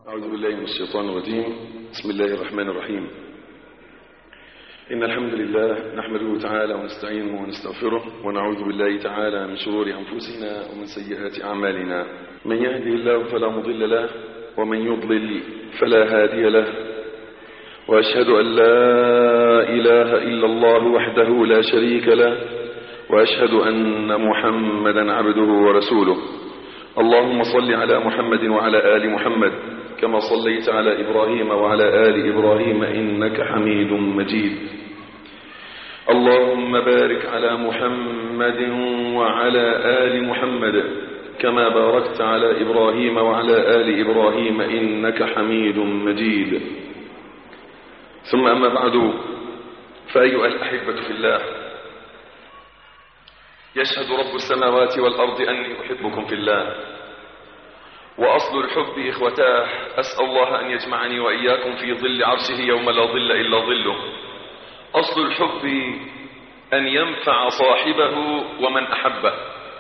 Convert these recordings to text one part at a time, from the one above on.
أعوذ بالله من الشيطان الرجيم. بسم الله الرحمن الرحيم. إن الحمد لله نحمده تعالى ونستعينه ونستغفره ونعوذ بالله تعالى من شرور أنفسنا ومن سيئات أعمالنا. من يهده الله فلا مضل له ومن يضلل فلا هادي له، وأشهد أن لا إله إلا الله وحده لا شريك له، وأشهد أن محمدا عبده ورسوله. اللهم صل على محمد وعلى آل محمد كما صليت على إبراهيم وعلى آل إبراهيم إنك حميد مجيد. اللهم بارك على محمد وعلى آل محمد كما باركت على إبراهيم وعلى آل إبراهيم إنك حميد مجيد. ثم أما بعد، فأيها الأحبة في الله، يشهد رب السماوات والأرض أني أحبكم في الله. وأصل الحب إخوتاه أسأل الله أن يجمعني وإياكم في ظل عرشه يوم لا ظل إلا ظله. أصل الحب أن ينفع صاحبه ومن أحبه،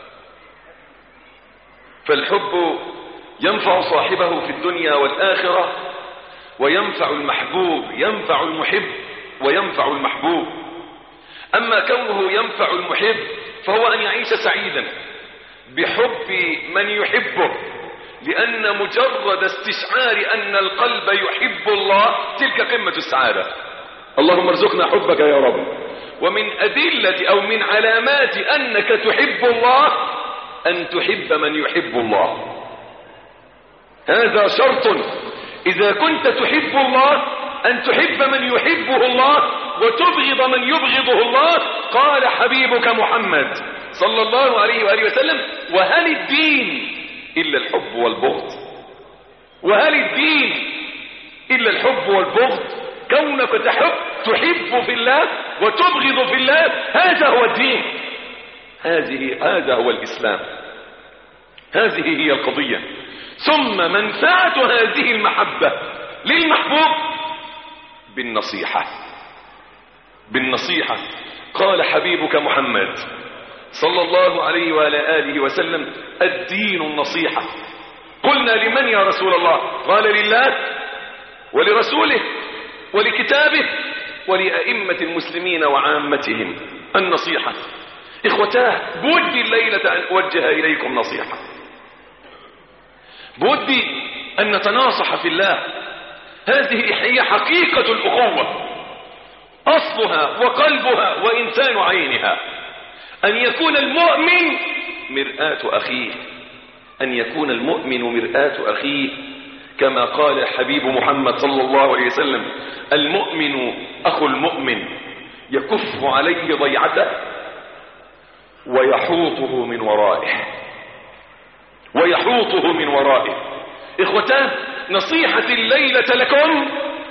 فالحب ينفع صاحبه في الدنيا والآخرة، وينفع المحبوب، ينفع المحب وينفع المحبوب. أما كونه ينفع المحب فهو أن يعيش سعيدا بحب من يحبه، لأن مجرد استشعار أن القلب يحب الله تلك قمة السعادة. اللهم ارزقنا حبك يا رب. ومن أدلة أو من علامات أنك تحب الله أن تحب من يحب الله. هذا شرط إذا كنت تحب الله، أن تحب من يحبه الله وتبغض من يبغضه الله. قال حبيبك محمد صلى الله عليه وآله وسلم: وهل الدين إلا الحب والبغض؟ وهل الدين إلا الحب والبغض؟ كونك تحب في الله وتبغض في الله، هذا هو الدين، هذا هو الإسلام، هذه هي القضية. ثم منفعة هذه المحبة للمحبوب بالنصيحة. قال حبيبك محمد صلى الله عليه وعلى آله وسلم: الدين النصيحة. قلنا: لمن يا رسول الله؟ قال: لله ولرسوله ولكتابه ولأئمة المسلمين وعامتهم. النصيحة إخوتاه، بودي الليلة أن أوجه إليكم نصيحة، بودي أن نتناصح في الله. هذه هي حقيقة الأخوة، أصلها وقلبها وإنسان عينها. أن يكون المؤمن مرآة أخيه، أن يكون المؤمن مرآة أخيه، كما قال حبيب محمد صلى الله عليه وسلم: المؤمن أخو المؤمن يكف عليه ضيعته ويحوطه من ورائه. إخوتان، نصيحة الليلة لكم: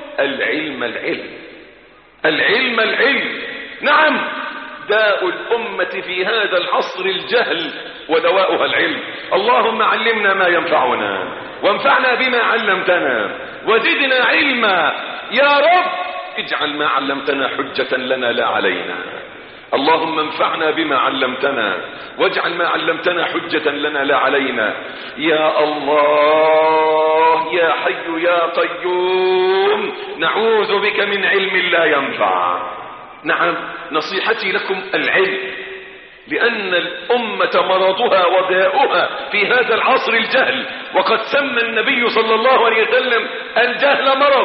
العلم. نعم، داء الأمة في هذا العصر الجهل ودواؤها العلم. اللهم علمنا ما ينفعنا وانفعنا بما علمتنا وزدنا علما يا رب. اجعل ما علمتنا حجة لنا لا علينا. اللهم انفعنا بما علمتنا واجعل ما علمتنا حجة لنا لا علينا. يا الله يا حي يا قيوم، نعوذ بك من علم لا ينفع. نعم، نصيحتي لكم العلم، لأن الأمة مرضها وداؤها في هذا العصر الجهل، وقد سمى النبي صلى الله عليه وسلم الجهل مرض،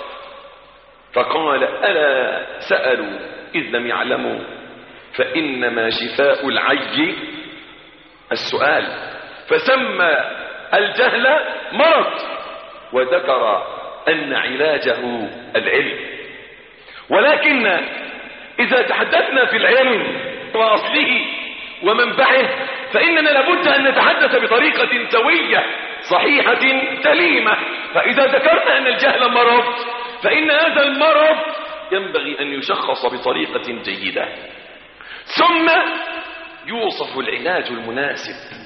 فقال: ألا سألوا إذ لم يعلموا فإنما شفاء العي السؤال. فسمى الجهل مرض، وذكر أن علاجه العلم. ولكن إذا تحدثنا في العلم وأصله ومنبعه، فإننا لابد أن نتحدث بطريقة سوية صحيحة سليمة. فإذا ذكرنا أن الجهل مرض، فإن هذا المرض ينبغي أن يشخص بطريقة جيدة، ثم يوصف العلاج المناسب.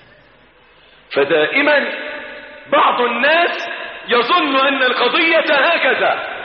فدائما بعض الناس يظن أن القضية هكذا.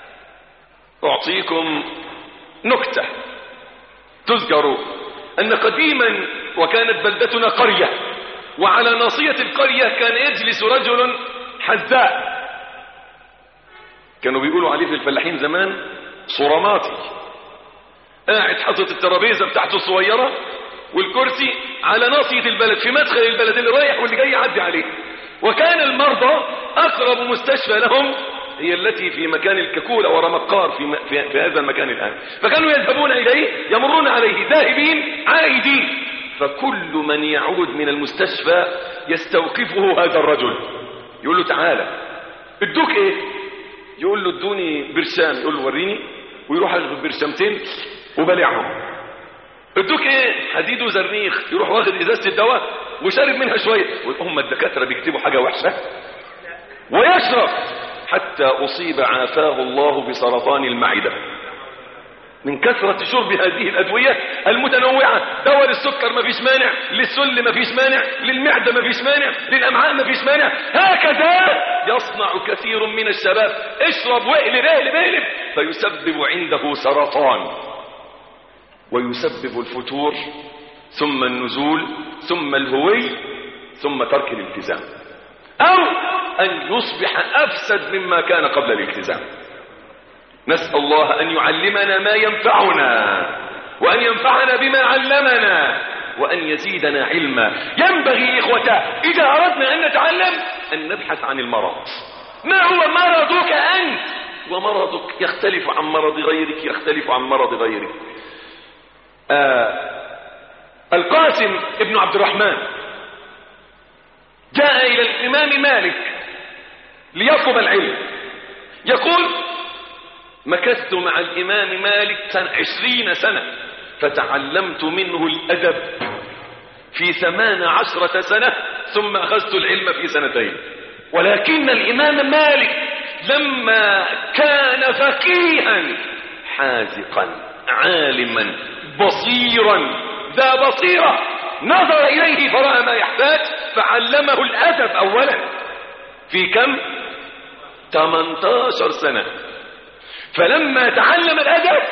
أعطيكم نكتة تذكر أن قديما وكانت بلدتنا قرية، وعلى ناصية القرية كان يجلس رجل حذاء، كانوا بيقولوا عليه في الفلاحين زمان صراماتي، قاعد حاطط الترابيزه بتاعته الصغيره والكرسي على ناصيه البلد في مدخل البلد، اللي رايح واللي جاي يعدي عليه. وكان المرضى اقرب مستشفى لهم هي التي في مكان الككولة ورمقار في هذا المكان الآن، فكانوا يذهبون إليه يمرون عليه ذاهبين عائدين، فكل من يعود من المستشفى يستوقفه هذا الرجل، يقول له تعالى ادوك ايه؟ يقول له ادوني برشام، يقول له وريني، ويروح ياخد برشامتين وبلعهم. ادوك ايه؟ حديد وزرنيخ، يروح واخد ازازه الدواء وشارب منها شويه، هم الدكاتره بيكتبوا حاجه وحشه، ويشرب حتى اصيب عافاه الله بسرطان المعده من كثرة شرب هذه الأدوية المتنوعة. دواء للسكر ما فيش مانع، للسل ما فيش مانع، للمعدة ما فيش مانع، للأمعاء ما فيش مانع. هكذا يصنع كثير من الشباب، اشرب واقلب اقلب اقلب، فيسبب عنده سرطان، ويسبب الفتور ثم النزول ثم الهوي ثم ترك الالتزام، أو أن يصبح أفسد مما كان قبل الالتزام. نسأل الله أن يعلمنا ما ينفعنا، وأن ينفعنا بما علمنا، وأن يزيدنا علما. ينبغي إخوته إذا أردنا أن نتعلم أن نبحث عن المرض. ما هو مرضك أنت؟ ومرضك يختلف عن مرض غيرك، يختلف عن مرض غيرك. القاسم ابن عبد الرحمن جاء إلى الإمام مالك ليطلب العلم، يقول مكثت مع الإمام مالك 20 سنة فتعلمت منه الأدب في 18 سنة، ثم أخذت العلم في 2. ولكن الإمام مالك لما كان فقيها حاذقا عالما بصيرا ذا بصيرة، نظر إليه فرأى ما يحتاج فعلمه الأدب أولا في كم؟ 18 سنة. فلما تعلم الأدب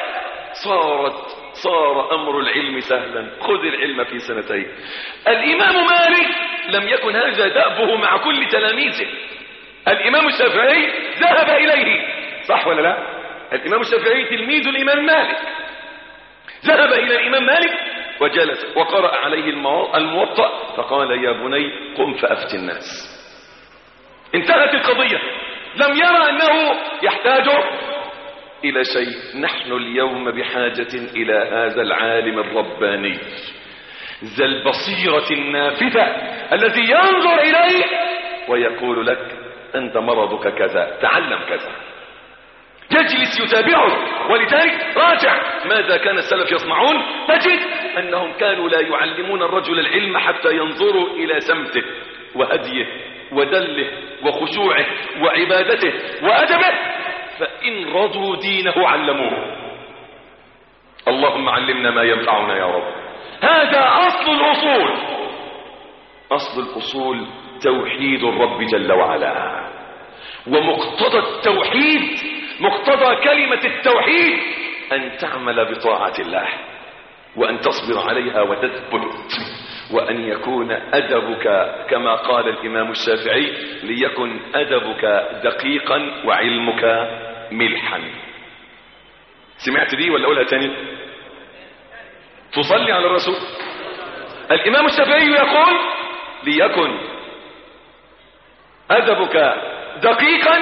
صار أمر العلم سهلا، خذ العلم في 2. الإمام مالك لم يكن هذا دأبه مع كل تلاميذه. الإمام الشافعي ذهب إليه، صح ولا لا؟ الإمام الشافعي تلميذ الإمام مالك، ذهب إلى الإمام مالك وجلس وقرأ عليه الموطأ، فقال يا بني قم فأفت الناس. انتهت القضية، لم يرى أنه يحتاج إلى شيء. نحن اليوم بحاجة إلى هذا العالم الرباني ذا البصيرة النافذة الذي ينظر إليه ويقول لك أنت مرضك كذا، تعلم كذا، يجلس يتابعه. ولذلك راجع ماذا كان السلف يصنعون، تجد أنهم كانوا لا يعلمون الرجل العلم حتى ينظروا إلى سمته وهديه ودله وخشوعه وعبادته وأدبه، فإن رضوا دينه علموه. اللهم علمنا ما ينفعنا يا رب. هذا أصل الأصول. أصل الأصول توحيد الرب جل وعلا، ومقتضى التوحيد، مقتضى كلمة التوحيد أن تعمل بطاعة الله، وأن تصبر عليها وتثبت، وأن يكون أدبك كما قال الإمام الشافعي ليكن أدبك دقيقا وعلمك ملحا. سمعت دي ولا أقولها تاني؟ تصلي على الرسول. الإمام الشافعي يقول ليكن أدبك دقيقا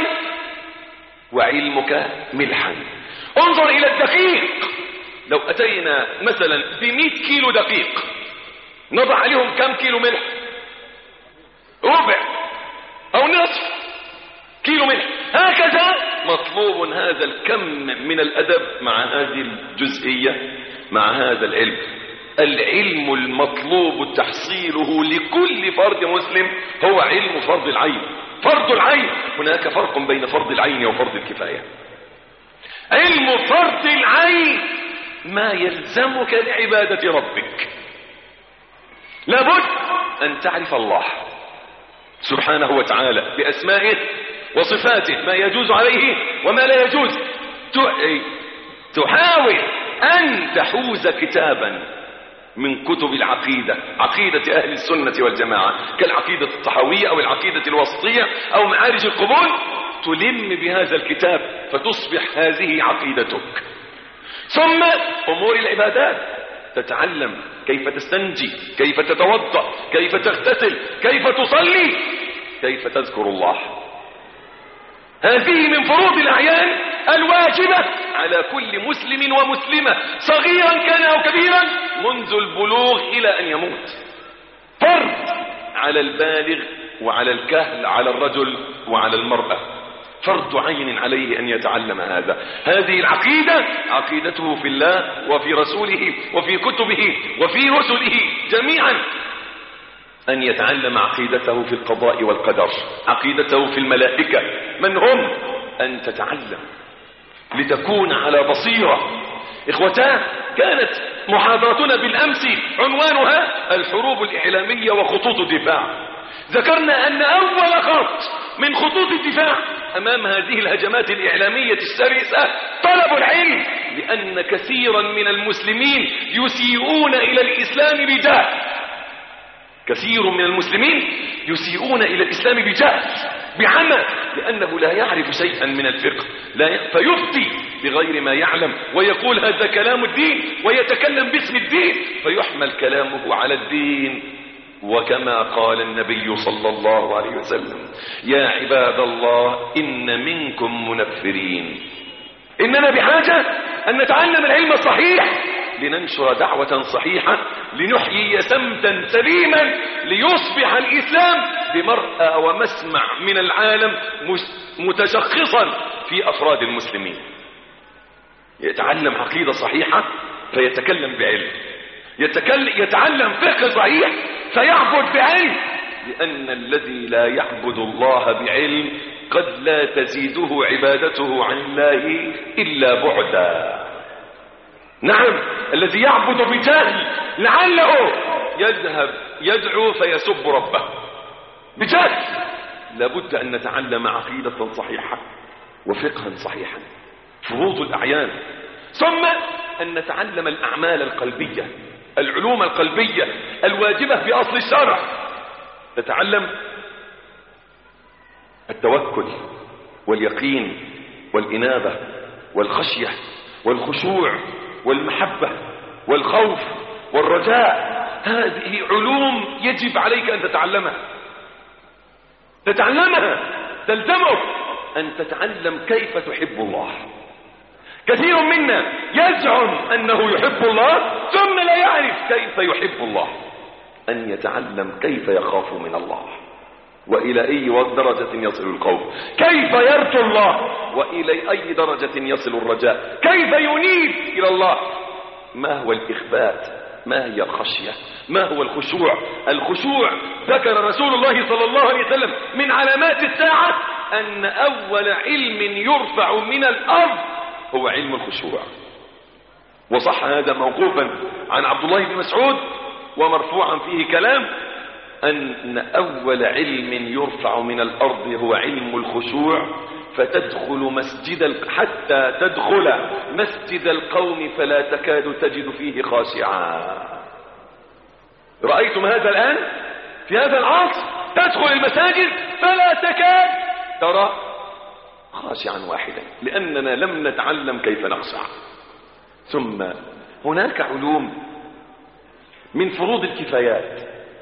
وعلمك ملحا. انظر إلى الدقيق، لو أتينا مثلا ب100 كيلو دقيق نضع عليهم كم كيلو ملح؟ ربع أو نصف كيلو ملح. هكذا مطلوب هذا الكم من الأدب مع هذه الجزئية، مع هذا العلم. العلم المطلوب تحصيله لكل فرد مسلم هو علم فرض العين. فرض العين، هناك فرق بين فرض العين وفرض الكفاية. علم فرض العين ما يلزمك لعبادة ربك، لابد أن تعرف الله سبحانه وتعالى بأسمائه وصفاته، ما يجوز عليه وما لا يجوز. تحاول أن تحوز كتابا من كتب العقيدة، عقيدة أهل السنة والجماعة، كالعقيدة الطحاوية أو العقيدة الوسطية أو معارج القبول، تلم بهذا الكتاب فتصبح هذه عقيدتك. ثم أمور العبادات، تتعلم كيف تستنجي، كيف تتوضأ، كيف تغتسل، كيف تصلي، كيف تذكر الله. هذه من فروض الأعيان الواجبة على كل مسلم ومسلمة، صغيرا كان أو كبيرا، منذ البلوغ إلى أن يموت. فرض على البالغ وعلى الكهل، على الرجل وعلى المرأة، فرض عين عليه أن يتعلم هذا. هذه العقيدة عقيدته في الله وفي رسوله وفي كتبه وفي رسله جميعا، أن يتعلم عقيدته في القضاء والقدر، عقيدته في الملائكة من هم، أن تتعلم لتكون على بصيرة. إخوتان، كانت محاضرتنا بالأمس عنوانها الحروب الإعلامية وخطوط الدفاع. ذكرنا أن أول خط من خطوط الدفاع أمام هذه الهجمات الإعلامية الشرسة طلب العلم، لأن كثيرا من المسلمين يسيئون إلى الإسلام بجهل. كثير من المسلمين يسيئون إلى الإسلام بجهل، بعمى، لأنه لا يعرف شيئا من الفقه، فيفتي بغير ما يعلم ويقول هذا كلام الدين ويتكلم باسم الدين، فيحمل كلامه على الدين. وكما قال النبي صلى الله عليه وسلم: يا عباد الله إن منكم منفرين. إننا بحاجة أن نتعلم العلم الصحيح لننشر دعوة صحيحة، لنحيي سمتا سليما، ليصبح الإسلام بمرأى ومسمع من العالم متشخصا في أفراد المسلمين. يتعلم عقيدة صحيحة فيتكلم بعلم، يتعلم فقه صحيح فيعبد بعلم، لأن الذي لا يعبد الله بعلم قد لا تزيده عبادته عن الله إلا بعدا. نعم، الذي يعبد بجهل لعله يذهب يدعو فيسب ربه بجهل. لابد أن نتعلم عقيدة صحيحة وفقها صحيحا، فروض الأعيان. ثم أن نتعلم الأعمال القلبية، العلوم القلبية الواجبة في أصل الشرع. نتعلم التوكل واليقين والإنابة والخشية والخشوع والمحبة والخوف والرجاء. هذه علوم يجب عليك أن تتعلمها، تلزمك أن تتعلم كيف تحب الله. كثير منا يزعم أنه يحب الله ثم لا يعرف كيف يحب الله. أن يتعلم كيف يخاف من الله، وإلى أي درجة يصل الخوف، كيف يرجو الله، وإلى أي درجة يصل الرجاء، كيف ينيب إلى الله، ما هو الإخبات، ما هي الخشية، ما هو الخشوع. الخشوع ذكر رسول الله صلى الله عليه وسلم من علامات الساعة أن أول علم يرفع من الأرض هو علم الخشوع. وصح هذا موقوفا عن عبد الله بن مسعود ومرفوعا فيه كلام، أن أول علم يرفع من الأرض هو علم الخشوع، فتدخل حتى تدخل مسجد القوم فلا تكاد تجد فيه خاشعا. رأيتم هذا الآن في هذا العصر، تدخل المساجد فلا تكاد ترى خاشعا واحدا، لأننا لم نتعلم كيف نخشع. ثم هناك علوم من فروض الكفايات،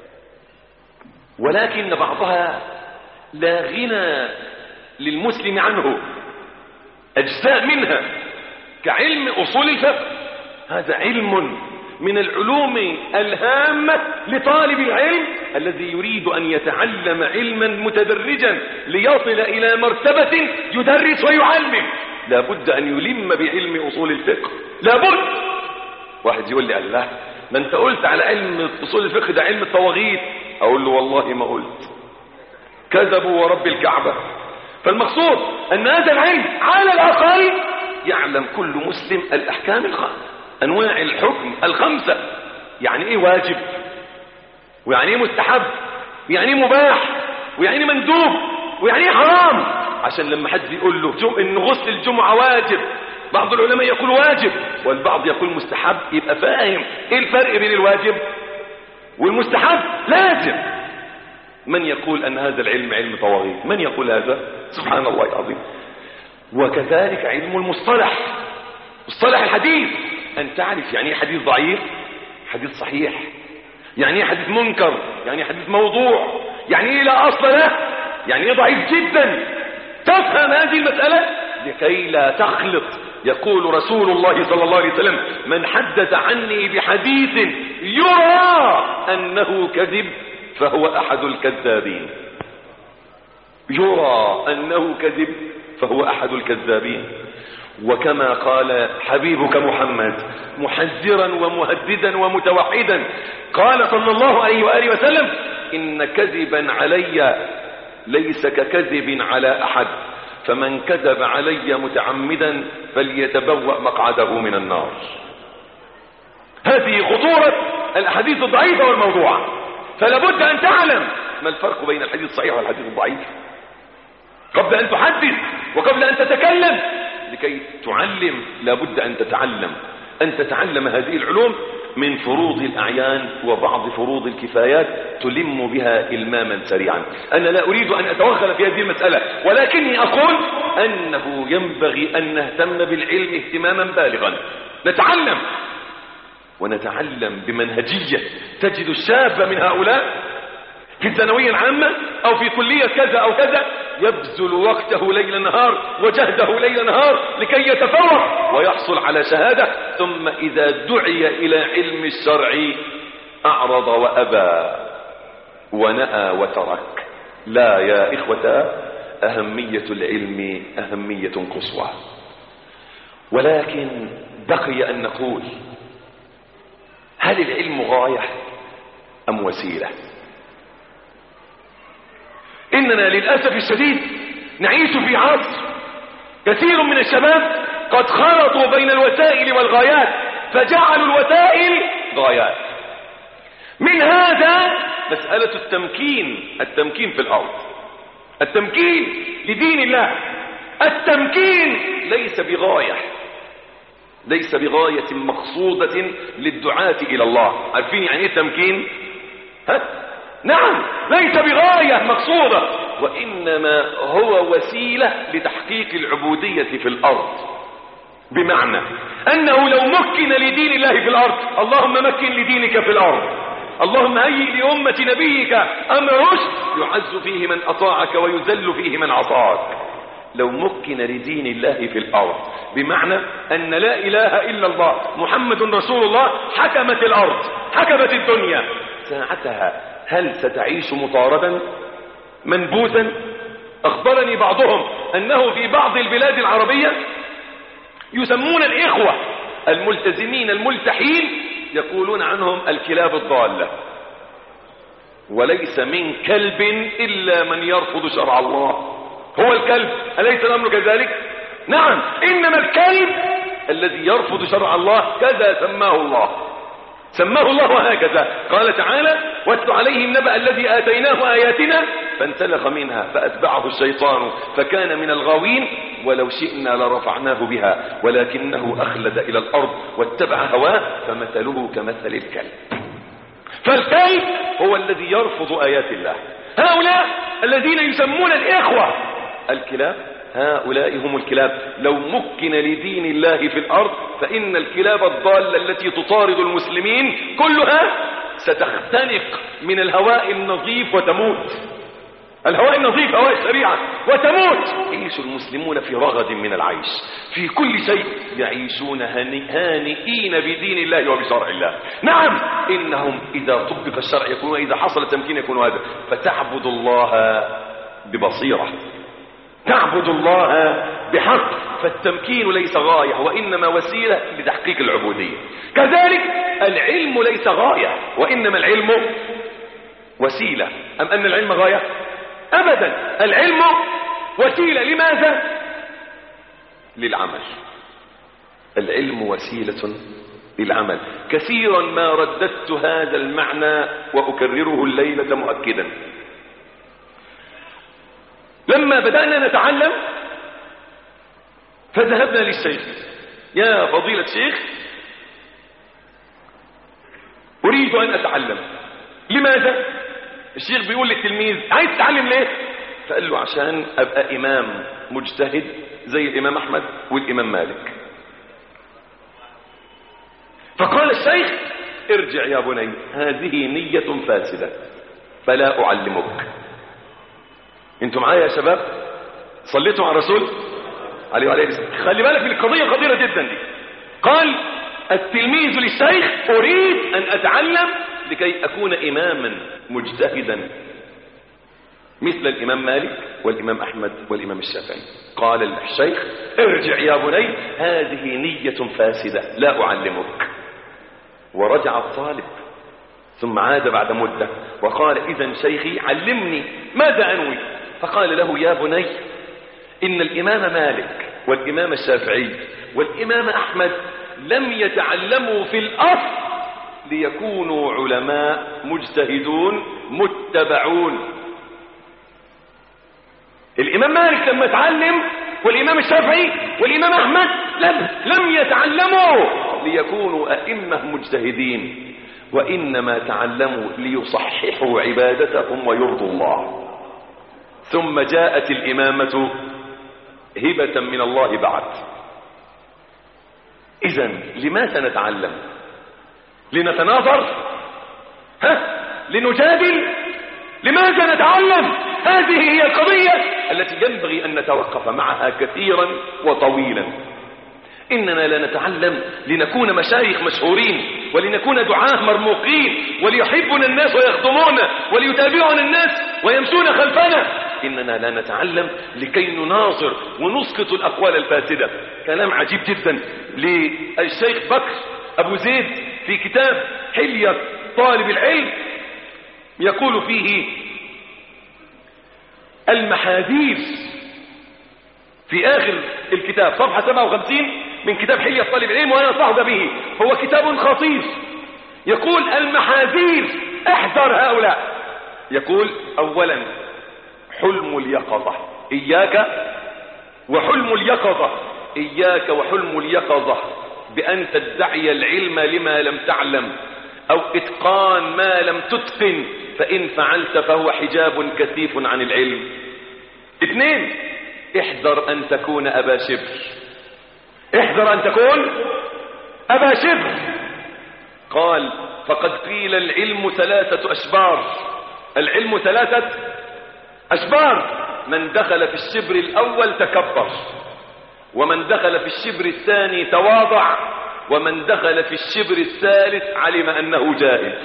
ولكن بعضها لا غنى للمسلم عنه، أجزاء منها كعلم أصول الفقه. هذا علم من العلوم الهامة لطالب العلم الذي يريد أن يتعلم علما متدرجا ليصل إلى مرتبة يدرس ويعلم. لابد أن يلم بعلم أصول الفقه، لابد. واحد يقول لي: الله، ما أنت قلت على علم أصول الفقه ده علم الطواغيت. أقول له: والله ما قلت، كذبوا ورب الكعبة. فالمقصود أن هذا العلم على الأقل يعلم كل مسلم الأحكام الخمسة، أنواع الحكم الخمسة، يعني إيه واجب، ويعني إيه مستحب، ويعني إيه مباح، ويعني إيه مندوب، ويعني إيه حرام، عشان لما حد يقول له إن غسل الجمعة واجب بعض العلماء يقول واجب والبعض يقول مستحب. يبقى فاهم ايه الفرق بين الواجب والمستحب؟ لازم. من يقول ان هذا العلم علم طواغيت؟ من يقول هذا؟ سبحان الله العظيم. وكذلك علم المصطلح، مصطلح الحديث، ان تعرف يعني ايه حديث ضعيف، حديث صحيح، يعني ايه حديث منكر، يعني ايه حديث موضوع، يعني ايه لا اصل له، يعني ايه ضعيف جدا. تفهم هذه المسألة لكي لا تخلط. يقول رسول الله صلى الله عليه وسلم: من حدث عني بحديث يرى أنه كذب فهو أحد الكذابين. يرى أنه كذب فهو أحد الكذابين. وكما قال حبيبك محمد محذرا ومهددا ومتوحدا، قال صلى الله عليه وآله وسلم: إن كذبا علي ليس ككذب على أحد، فمن كذب علي متعمدا فليتبوأ مقعده من النار. هذه خطورة الأحاديث الضعيفة والموضوعة. فلا بد أن تعلم ما الفرق بين الحديث الصحيح والحديث الضعيف قبل أن تحدث وقبل أن تتكلم. لكي تعلم لا بد أن تتعلم هذه العلوم من فروض الأعيان وبعض فروض الكفايات تلم بها إلماما سريعا. أنا لا أريد أن أتوغل في هذه المسألة، ولكني أقول أنه ينبغي أن نهتم بالعلم اهتماما بالغا. نتعلم ونتعلم بمنهجية. تجد الشاب من هؤلاء في الثانوية العامة أو في كلية كذا أو كذا يبذل وقته ليل نهار وجهده ليل نهار لكي يتفوق ويحصل على شهادة، ثم إذا دعي إلى علم الشرع أعرض وأبى ونأى وترك. لا يا إخوة، أهمية العلم أهمية قصوى. ولكن بقي أن نقول: هل العلم غاية أم وسيلة؟ إننا للأسف الشديد نعيش في عصر كثير من الشباب قد خلطوا بين الوسائل والغايات، فجعلوا الوسائل غايات. من هذا مسألة التمكين في الأرض، التمكين لدين الله. التمكين ليس بغاية مقصودة للدعاة إلى الله. عارفين يعني ايه التمكين؟ نعم، ليس بغاية مقصودة، وإنما هو وسيلة لتحقيق العبودية في الأرض. بمعنى أنه لو مكن لدين الله في الأرض، اللهم مكن لدينك في الأرض، اللهم هيئ لأمة نبيك أمر رشد يعز فيه من أطاعك ويذل فيه من عصاك. لو مكن لدين الله في الأرض بمعنى أن لا إله إلا الله محمد رسول الله، حكمت الأرض، حكمت الدنيا. ساعتها هل ستعيش مطاردا منبوذا؟ أخبرني بعضهم أنه في بعض البلاد العربية يسمون الإخوة الملتزمين الملتحين يقولون عنهم الكلاب الضالة. وليس من كلب إلا من يرفض شرع الله. هو الكلب، أليس الأمر كذلك؟ نعم، إنما الكلب الذي يرفض شرع الله كذا سماه الله هكذا. قال تعالى: واتل عليهم نبأ الذي آتيناه آياتنا فانسلخ منها فأتبعه الشيطان فكان من الغاوين ولو شئنا لرفعناه بها ولكنه أخلد إلى الأرض واتبع هواه فمثله كمثل الكلب. فالكلب هو الذي يرفض آيات الله. هؤلاء الذين يسمون الإخوة الكلاب، هؤلاء هم الكلاب. لو مكن لدين الله في الأرض فإن الكلاب الضالة التي تطارد المسلمين كلها ستختنق من الهواء النظيف وتموت. الهواء النظيف، هواء الشريعة، وتموت. يعيش المسلمون في رغد من العيش، في كل شيء يعيشون هانئين بدين الله وبشرع الله. نعم، إنهم إذا طبق الشرع يكون، إذا حصل التمكين يكون هذا. فتعبد الله ببصيرة، تعبد الله بحق. فالتمكين ليس غاية وإنما وسيلة لتحقيق العبودية. كذلك العلم ليس غاية وإنما العلم وسيلة. أم أن العلم غاية؟ أبدا، العلم وسيلة. لماذا؟ للعمل. العلم وسيلة للعمل. كثيرا ما رددت هذا المعنى وأكرره الليلة مؤكدا. لما بدأنا نتعلم فذهبنا للشيخ يا فضيلة شيخ أريد أن أتعلم. لماذا؟ الشيخ بيقول للتلميذ عايز تتعلم ليه؟ فقال له عشان أبقى إمام مجتهد زي الإمام أحمد والإمام مالك. فقال الشيخ ارجع يا بني، هذه نية فاسدة فلا أعلمك. انتم معايا يا شباب؟ صليتوا على الرسول عليه وعليه السلام. خلي بالك من القضية خطيرة جدا دي. قال التلميذ للشيخ أريد أن أتعلم لكي أكون إماما مجتهدا مثل الإمام مالك والإمام أحمد والإمام الشافعي. قال الشيخ ارجع يا بني، هذه نية فاسدة لا أعلمك. ورجع الطالب ثم عاد بعد مدة وقال إذن شيخي علمني ماذا أنوي. فقال له يا بني إن الإمام مالك والإمام الشافعي والإمام أحمد لم يتعلموا في الأصل ليكونوا علماء مجتهدون متبعون. الإمام مالك لما تعلم والإمام الشافعي والإمام أحمد لم يتعلموا ليكونوا أئمة مجتهدين، وإنما تعلموا ليصححوا عبادتهم ويرضوا الله. ثم جاءت الإمامة هبة من الله بعد. إذن لماذا نتعلم؟ لنتناظر؟ لنجادل؟ لماذا نتعلم؟ هذه هي القضية التي ينبغي أن نتوقف معها كثيرا وطويلا. إننا لا نتعلم لنكون مشايخ مشهورين ولنكون دعاة مرموقين وليحبنا الناس ويخدمونا وليتابعنا الناس ويمشون خلفنا. إننا لا نتعلم لكي نناظر ونسقط الأقوال الفاسدة. كلام عجيب جدا للشيخ بكر أبو زيد في كتاب حلية طالب العلم، يقول فيه المحاذير في آخر الكتاب صفحة 57 من كتاب حلية طالب العلم، وأنا صاحب به، هو كتاب خطير. يقول المحاذير احذر هؤلاء. يقول أولا حلم اليقظة، إياك وحلم اليقظة، إياك وحلم اليقظة بأن تدعي العلم لما لم تعلم أو إتقان ما لم تتقن، فإن فعلت فهو حجاب كثيف عن العلم. اثنين احذر أن تكون أبا شبر، احذر أن تكون أبا شبر. قال فقد قيل العلم 3 أشبار، العلم 3 أشبار، من دخل في الشبر الأول تكبر، ومن دخل في الشبر الثاني تواضع، ومن دخل في الشبر الثالث علم أنه جاهل.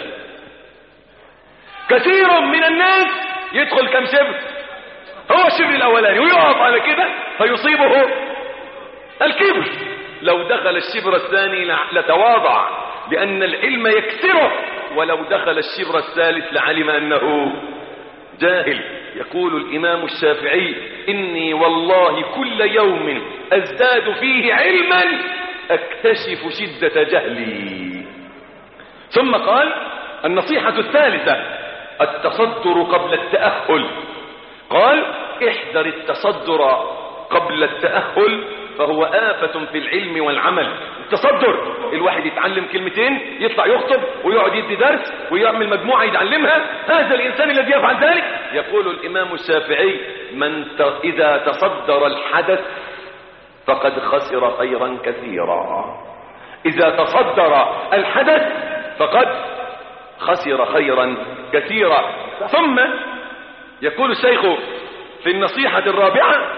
كثير من الناس يدخل كم شبر؟ هو الشبر الأولاني ويقف على كده فيصيبه الكبر. لو دخل الشبر الثاني لتواضع لأن العلم يكسره، ولو دخل الشبر الثالث لعلم أنه جاهل. يقول الإمام الشافعي إني والله كل يوم أزداد فيه علما أكتشف شدة جهلي. ثم قال النصيحة الثالثة التصدر قبل التأهل. قال احذر التصدر قبل التأهل فهو آفة في العلم والعمل. التصدر الواحد يتعلم كلمتين يطلع يخطب ويقعد يدي درس ويعمل مجموعة يتعلمها، هذا الإنسان الذي يفعل ذلك يقول الإمام الشافعي إذا تصدر الحدث فقد خسر خيرا كثيرا. إذا تصدر الحدث فقد خسر خيرا كثيرا. ثم يقول الشيخ في النصيحة الرابعة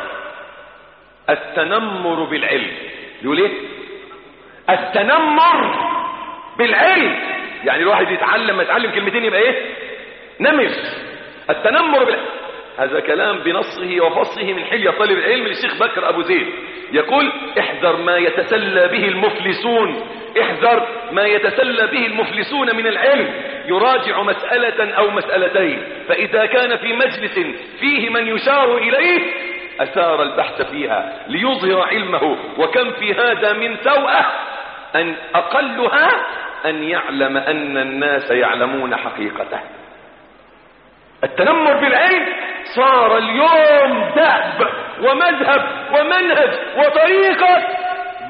التنمر بالعلم. يقول ايه؟ التنمر بالعلم، يعني الواحد يتعلم كلمتين يبقى ايه؟ نمر. التنمر بالعلم هذا كلام بنصه وفصه من حلية طالب العلم للشيخ بكر أبو زيد. يقول احذر ما يتسلى به المفلسون، احذر ما يتسلى به المفلسون من العلم. يراجع مسألة أو مسألتين، فإذا كان في مجلس فيه من يشار إليه أثار البحث فيها ليظهر علمه. وكم في هذا من سوءة أن أقلها أن يعلم أن الناس يعلمون حقيقته. التنمر بالعلم صار اليوم دأب ومذهب ومنهج وطريقة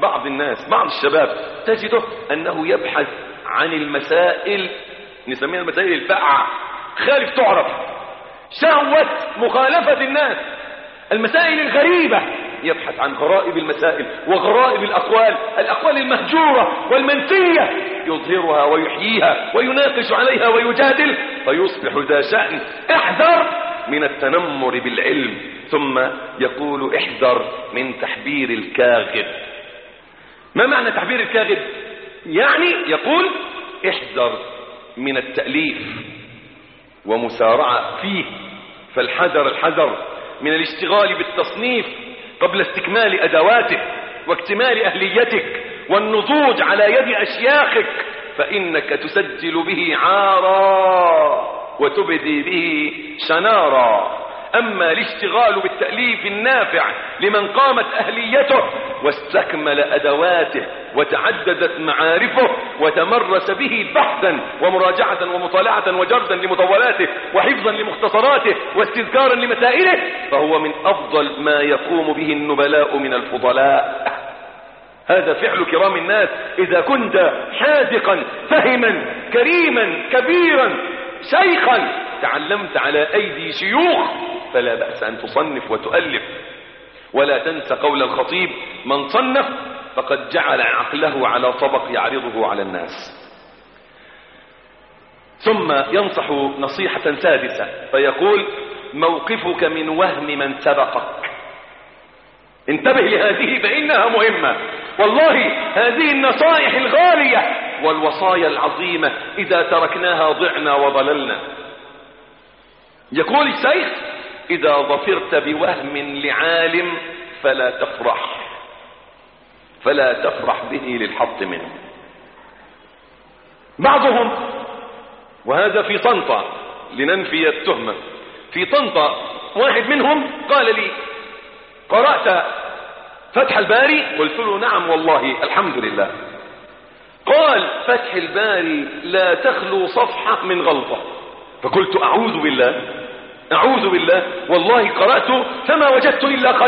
بعض الناس، بعض الشباب تجده أنه يبحث عن المسائل، نسميها المسائل الفقعة، خالف تعرف، شهوة مخالفة الناس، المسائل الغريبة، يبحث عن غرائب المسائل وغرائب الأقوال المهجورة والمنسية، يظهرها ويحييها ويناقش عليها ويجادل، فيصبح ذا شأن. احذر من التنمر بالعلم. ثم يقول احذر من تحبير الكاغد. ما معنى تحبير الكاغد؟ يعني يقول احذر من التأليف ومسارعة فيه، الحذر من الاشتغال بالتصنيف قبل استكمال أدواته واكتمال أهليتك والنضوج على يد أشياخك، فإنك تسجل به عارا وتبدي به شنارا. أما الاشتغال بالتأليف النافع لمن قامت أهليته واستكمل أدواته وتعددت معارفه وتمرس به بحثا ومراجعة ومطالعة وجردا لمطولاته وحفظا لمختصراته واستذكارا لمسائله، فهو من أفضل ما يقوم به النبلاء من الفضلاء. هذا فعل كرام الناس. إذا كنت حاذقا فهما كريما كبيرا شيخا تعلمت على أيدي شيوخ، فلا بأس أن تصنف وتؤلف. ولا تنسى قول الخطيب: من صنف فقد جعل عقله على طبق يعرضه على الناس. ثم ينصح نصيحة سادسة فيقول: موقفك من وهم من سبقك. انتبه لهذه فإنها مهمة، والله هذه النصائح الغالية والوصايا العظيمة إذا تركناها ضعنا وضللنا. يقول الشيخ: إذا ظفرت بوهم لعالم فلا تفرح به للحظ منه. بعضهم، وهذا في طنطا لننفي التهمة، في طنطا واحد منهم قال لي: قرأت فتح الباري؟ قلت له: نعم والله الحمد لله. قال: فتح الباري لا تخلو صفحة من غلطة. فقلت: أعوذ بالله والله قرأت فما وجدت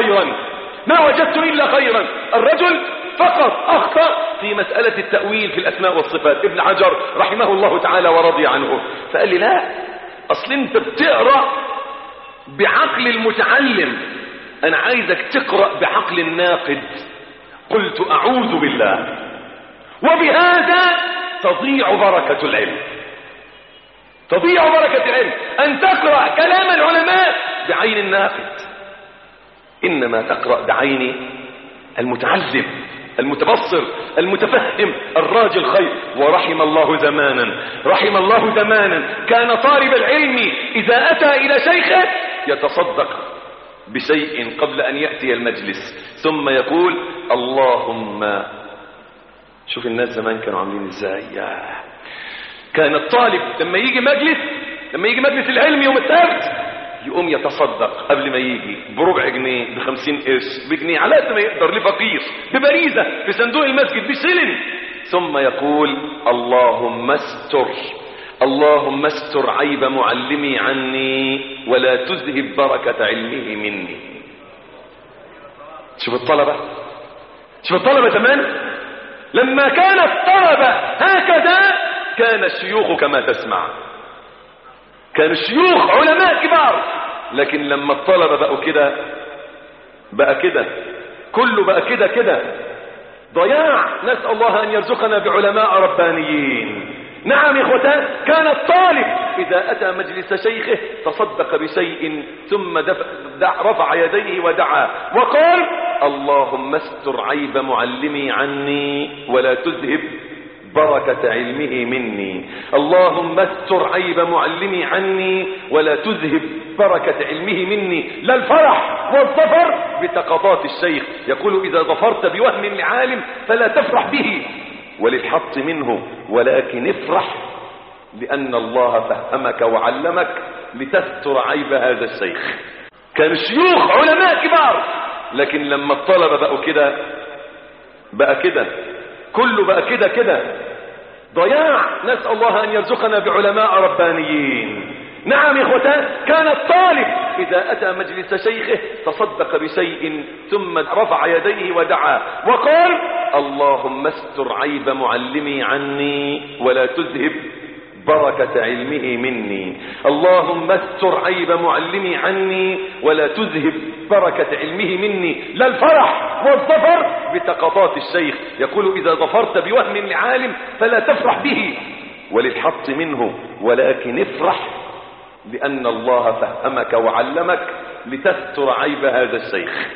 إلا خيرا. الرجل فقط أخطأ في مسألة التأويل في الأسماء والصفات، ابن حجر رحمه الله تعالى ورضي عنه. فقال لي: لا، أصل أنت بتقرأ بعقل المتعلم، أنا عايزك تقرأ بعقل الناقد. قلت: أعوذ بالله. وبهذا تضيع بركة العلم، أن تقرأ كلام العلماء بعين الناقد، إنما تقرأ بعين المتعلم المتبصر المتفهم الراجل خير. ورحم الله زمانا كان طالب العلم إذا أتى إلى شيخه يتصدق بشيء قبل أن يأتي المجلس، ثم يقول: اللهم. شوف الناس زمان كانوا عاملين ازاي. كان الطالب لما يجي مجلس العلم يوم السبت يقوم يتصدق قبل ما يجي بربع جنيه، ب50 قرش، بجنيه، على قد ما يقدر لفقير، ببريزة في صندوق المسجد، بسلم. ثم يقول: اللهم استر عيب معلمي عني ولا تذهب بركة علمه مني. شوف الطلبة زمان لما كان الطلبة هكذا كان الشيوخ كما تسمع، كان الشيوخ علماء كبار. لكن لما الطلبة بقى كده كله بقى كده ضياع. نسأل الله أن يرزقنا بعلماء ربانيين. نعم يا اخوتان، كان الطالب إذا أتى مجلس شيخه تصدق بشيء ثم رفع يديه ودعا وقال: اللهم استر عيب معلمي عني ولا تذهب بركة علمه مني. اللهم استر عيب معلمي عني ولا تذهب بركة علمه مني. لا الفرح والظفر بسقطات الشيخ. يقول: إذا ظفرت بوهم لعالم فلا تفرح به وللحط منه، ولكن افرح لأن الله فهمك وعلمك لتستر عيب هذا الشيخ. كان الشيوخ علماء كبار، لكن لما الطلبة بقى كده كله بقى كده ضياع. نسأل الله أن يرزقنا بعلماء ربانيين. نعم يا اخوتان، كان الطالب إذا أتى مجلس شيخه تصدق بشيء ثم رفع يديه ودعا وقال: اللهم استر عيب معلمي عني ولا تذهب بركة علمه مني. اللهم استر عيب معلمي عني ولا تذهب بركة علمه مني. لا الفرح والظفر بسقطات الشيخ. يقول إذا ظفرت بوهم لعالم فلا تفرح به وللحظ منه، ولكن افرح لأن الله فهمك وعلمك لتستر عيب هذا الشيخ.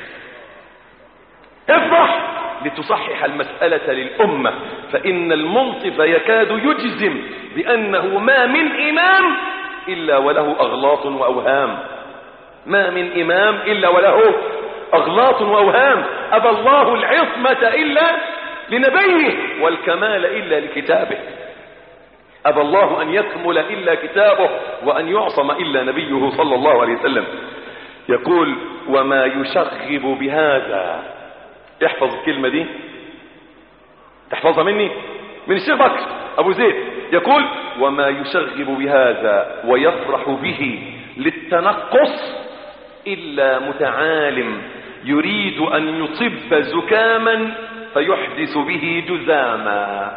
افرح لتصحح المسألة للأمة، فإن المنصف يكاد يجزم بأنه ما من إمام إلا وله أغلاط وأوهام. ما من إمام إلا وله أغلاط وأوهام. أبى الله العصمة إلا لنبيه والكمال إلا لكتابه. أبى الله أن يكمل إلا كتابه وأن يعصم إلا نبيه صلى الله عليه وسلم. يقول وما يشغب بهذا. احفظ الكلمة دي، تحفظها مني من الشيخ بكر أبو زيد. يقول وما يشغب بهذا ويفرح به للتنقص إلا متعالم يريد أن يصب زكاما فيحدث به جزاما.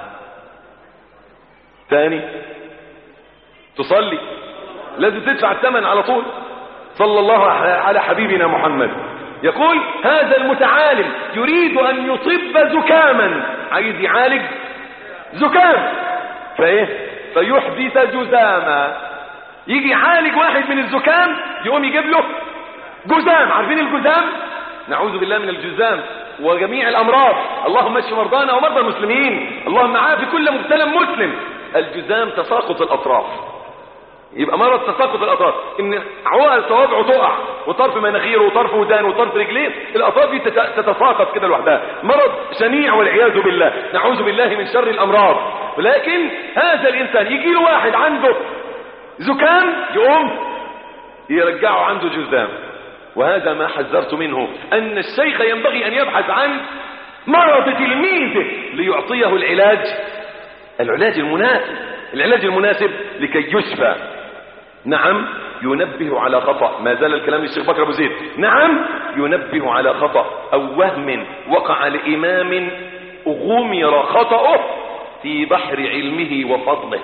ثاني تصلي لازم تدفع الثمن على طول. صلى الله على حبيبنا محمد. يقول هذا المتعالم يريد أن يصب زكاما، عايز يعالج زكام فايه فيحدث جزاما. يجي يعالج واحد من الزكام يقوم يجيب له جزام. عارفين الجزام؟ نعوذ بالله من الجزام وجميع الأمراض. اللهم اشف مرضانا ومرضى المسلمين، اللهم عافي كل مبتلى مسلم. الجزام تساقط الأطراف، يبقى مرض تساقط الأطراف، ان عقل صوابعه تقع وطرف مناخيره وطرف ودانه وطرف رجليه، الأطراف دي تتساقط كده لوحدها. مرض شنيع والعياذ بالله، نعوذ بالله من شر الأمراض. ولكن هذا الإنسان يجي له واحد عنده زكام يقوم يرجعه عنده جذام. وهذا ما حذرت منه، أن الشيخ ينبغي أن يبحث عن مرض تلميذه ليعطيه العلاج المناسب لكي يشفى. نعم ينبه على خطأ، ما زال الكلام للشيخ بكر أبو زيد. نعم ينبه على خطأ أو وهم وقع لإمام غمر خطأه في بحر علمه وفضله.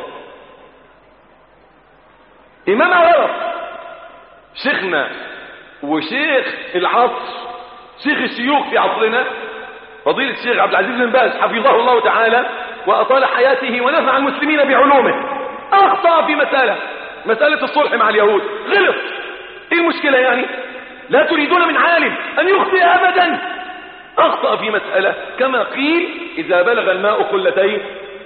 إمام غلط، شيخنا وشيخ العصر، شيخ الشيوخ في عصرنا فضيلة الشيخ عبد العزيز بن باز حفظه الله تعالى وأطال حياته ونفع المسلمين بعلومه، أخطأ في مسألة الصلح مع اليهود. غلط. ايه المشكلة يعني؟ لا تريدون من عالم أن يخطئ أبدا. أخطأ في مسألة كما قيل إذا بلغ الماء قلتين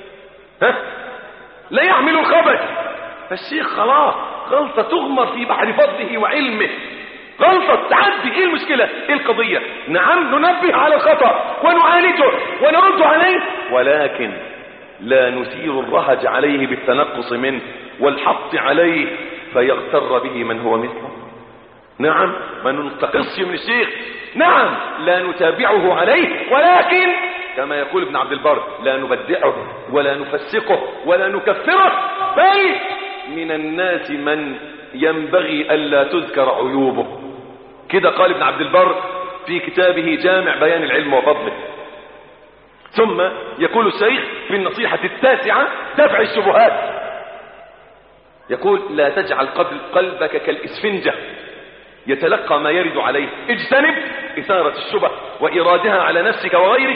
لا يحمل الخبث. فالشيخ خلاص غلطة تغمر في بحر فضله وعلمه، غلطة تعدي. ايه المشكلة؟ ايه القضية؟ نعم ننبه على الخطأ ونعالجه ونرد عليه، ولكن لا نثير الرهج عليه بالتنقص منه والحط عليه فيغتر به من هو مثله. نعم ما ننتقص من الشيخ، نعم لا نتابعه عليه، ولكن كما يقول ابن عبد البر لا نبدعه ولا نفسقه ولا نكفره، بل من الناس من ينبغي ألا تذكر عيوبه. كده قال ابن عبد البر في كتابه جامع بيان العلم وفضله. ثم يقول الشيخ في النصيحة 9 دفع الشبهات، يقول لا تجعل قلبك كالإسفنجة يتلقى ما يرد عليه، اجتنب إثارة الشبه وإرادها على نفسك وغيرك،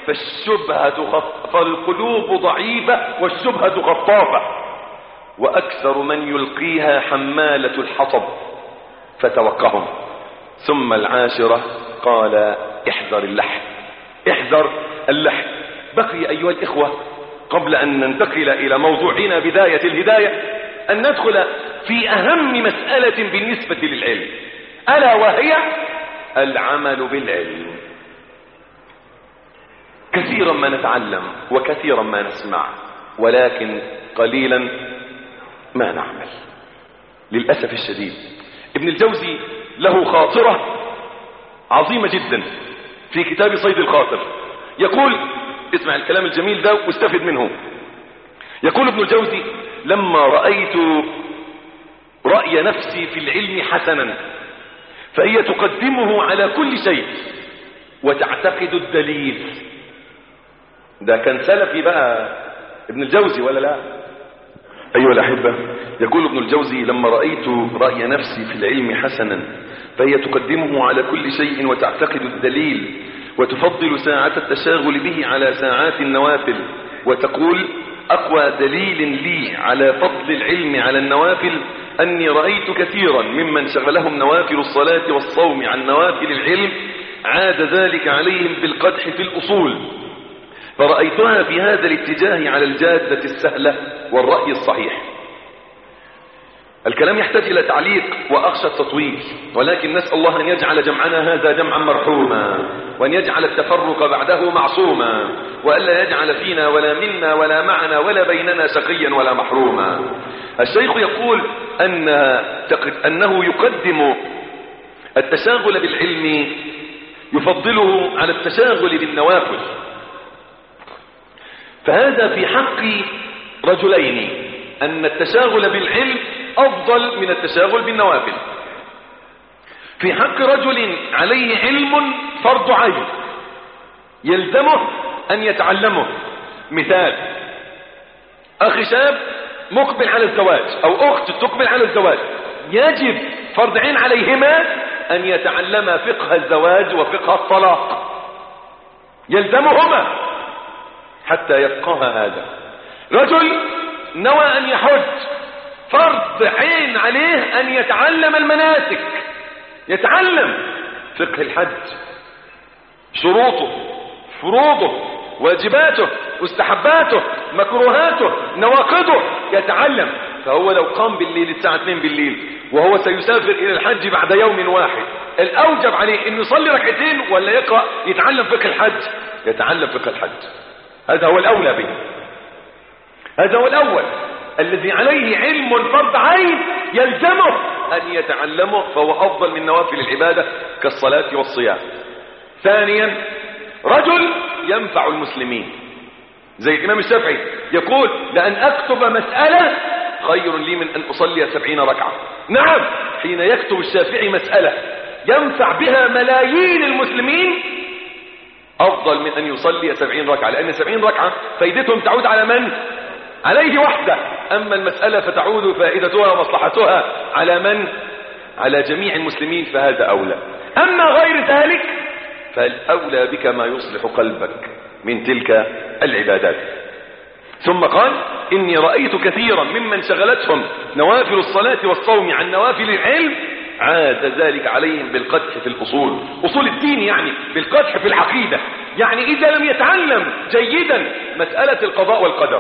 فالقلوب ضعيفة والشبهة خطافة، وأكثر من يلقيها حمالة الحطب فتوقهم. ثم 10 قال احذر اللحن، احذر اللحن. بقي أيها الإخوة قبل أن ننتقل إلى موضوعنا بداية الهداية أن ندخل في أهم مسألة بالنسبة للعلم، ألا وهي العمل بالعلم. كثيرا ما نتعلم وكثيرا ما نسمع، ولكن قليلا ما نعمل للأسف الشديد. ابن الجوزي له خاطرة عظيمة جدا في كتاب صيد الخاطر. يقول، اسمع الكلام الجميل ده واستفد منه. يقول ابن الجوزي: لما رأيت رأي نفسي في العلم حسنا فهي تقدمه على كل شيء وتعتقد الدليل. ده كان سلفي بقى ابن الجوزي ولا لا؟ أيها الأحبة، يقول ابن الجوزي: لما رأيت رأي نفسي في العلم حسنا فهي تقدمه على كل شيء وتعتقد الدليل وتفضل ساعة التشاغل به على ساعات النوافل، وتقول: أقوى دليل لي على فضل العلم على النوافل أني رأيت كثيرا ممن شغلهم نوافل الصلاة والصوم عن نوافل العلم عاد ذلك عليهم بالقدح في الأصول، فرأيتها في هذا الاتجاه على الجادة السهلة والرأي الصحيح. الكلام يحتاج إلى تعليق وأخشى التطويل، ولكن نسأل الله أن يجعل جمعنا هذا جمعا مرحوما، وأن يجعل التفرق بعده معصوما، وألا يجعل فينا ولا منا ولا معنا ولا بيننا شقيا ولا محروما. الشيخ يقول أنه يقدم التشاغل بالعلم، يفضله على التشاغل بالنوافل، فهذا في حق رجلين، أن التشاغل بالعلم أفضل من التشاغل بالنوافل. في حق رجل عليه علم فرض عين يلزمه أن يتعلمه، مثال: أخي شاب مقبل على الزواج أو أخت تقبل على الزواج، يجب فرض عين عليهما أن يتعلما فقه الزواج وفقه الطلاق، يلزمهما حتى يفقه هذا. رجل نوى أن يحج، فرض عين عليه أن يتعلم المناسك، يتعلم فقه الحج، شروطه، فروضه، واجباته، مستحباته، مكروهاته، نواقضه، يتعلم. فهو لو قام بالليل الساعة 2 بالليل وهو سيسافر إلى الحج بعد يوم واحد، الأوجب عليه أنه يصلي ركعتين ولا يقرأ يتعلم فقه الحج؟ يتعلم فقه الحج، هذا هو الأولى به، هذا هو الأول. الذي عليه علم فرض عين يلزمه أن يتعلمه، فهو أفضل من نوافل العبادة كالصلاة والصيام. ثانيا، رجل ينفع المسلمين، زي الإمام الشافعي يقول: لأن أكتب مسألة خير لي من أن أصلي 70 ركعة. نعم، حين يكتب الشافعي مسألة ينفع بها ملايين المسلمين أفضل من أن يصلي 70 ركعة، لأن 70 ركعة فائدتهم تعود على من؟ عليه وحده، أما المسألة فتعود فائدتها ومصلحتها على من؟ على جميع المسلمين، فهذا أولى. أما غير ذلك فالأولى بك ما يصلح قلبك من تلك العبادات. ثم قال: إني رأيت كثيرا ممن شغلتهم نوافل الصلاة والصوم عن نوافل العلم عاد ذلك عليهم بالقدح في الأصول، أصول الدين، يعني بالقدح في العقيدة. يعني إذا لم يتعلم جيدا مسألة القضاء والقدر،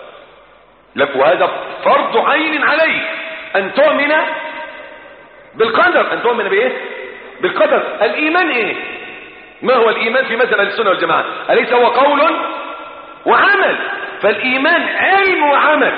وهذا فرض عين عليك أن تؤمن بالقدر. أن تؤمن بإيه؟ بالقدر. الإيمان إيه؟ ما هو الإيمان في مذهب السنة والجماعة؟ أليس هو قول وعمل؟ فالإيمان علم وعمل.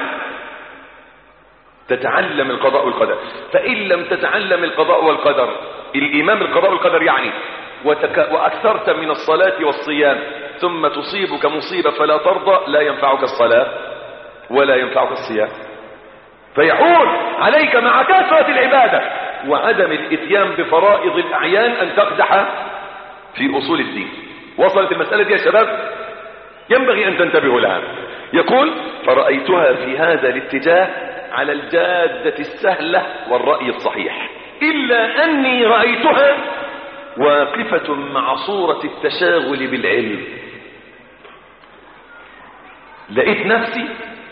تتعلم القضاء والقدر، فإن لم تتعلم القضاء والقدر، الإيمان بالقضاء والقدر يعني وأكثرت من الصلاة والصيام ثم تصيبك مصيبة فلا ترضى، لا ينفعك الصلاة ولا ينفعك الصيام. فيحول عليك مع كثرة العبادة وعدم الاتيان بفرائض الأعيان أن تقدح في أصول الدين. وصلت المسألة دي يا شباب؟ ينبغي أن تنتبهوا لها. يقول: فرأيتها في هذا الاتجاه على الجادة السهلة والرأي الصحيح، إلا أني رأيتها واقفة مع صورة التشاغل بالعلم. لقيت نفسي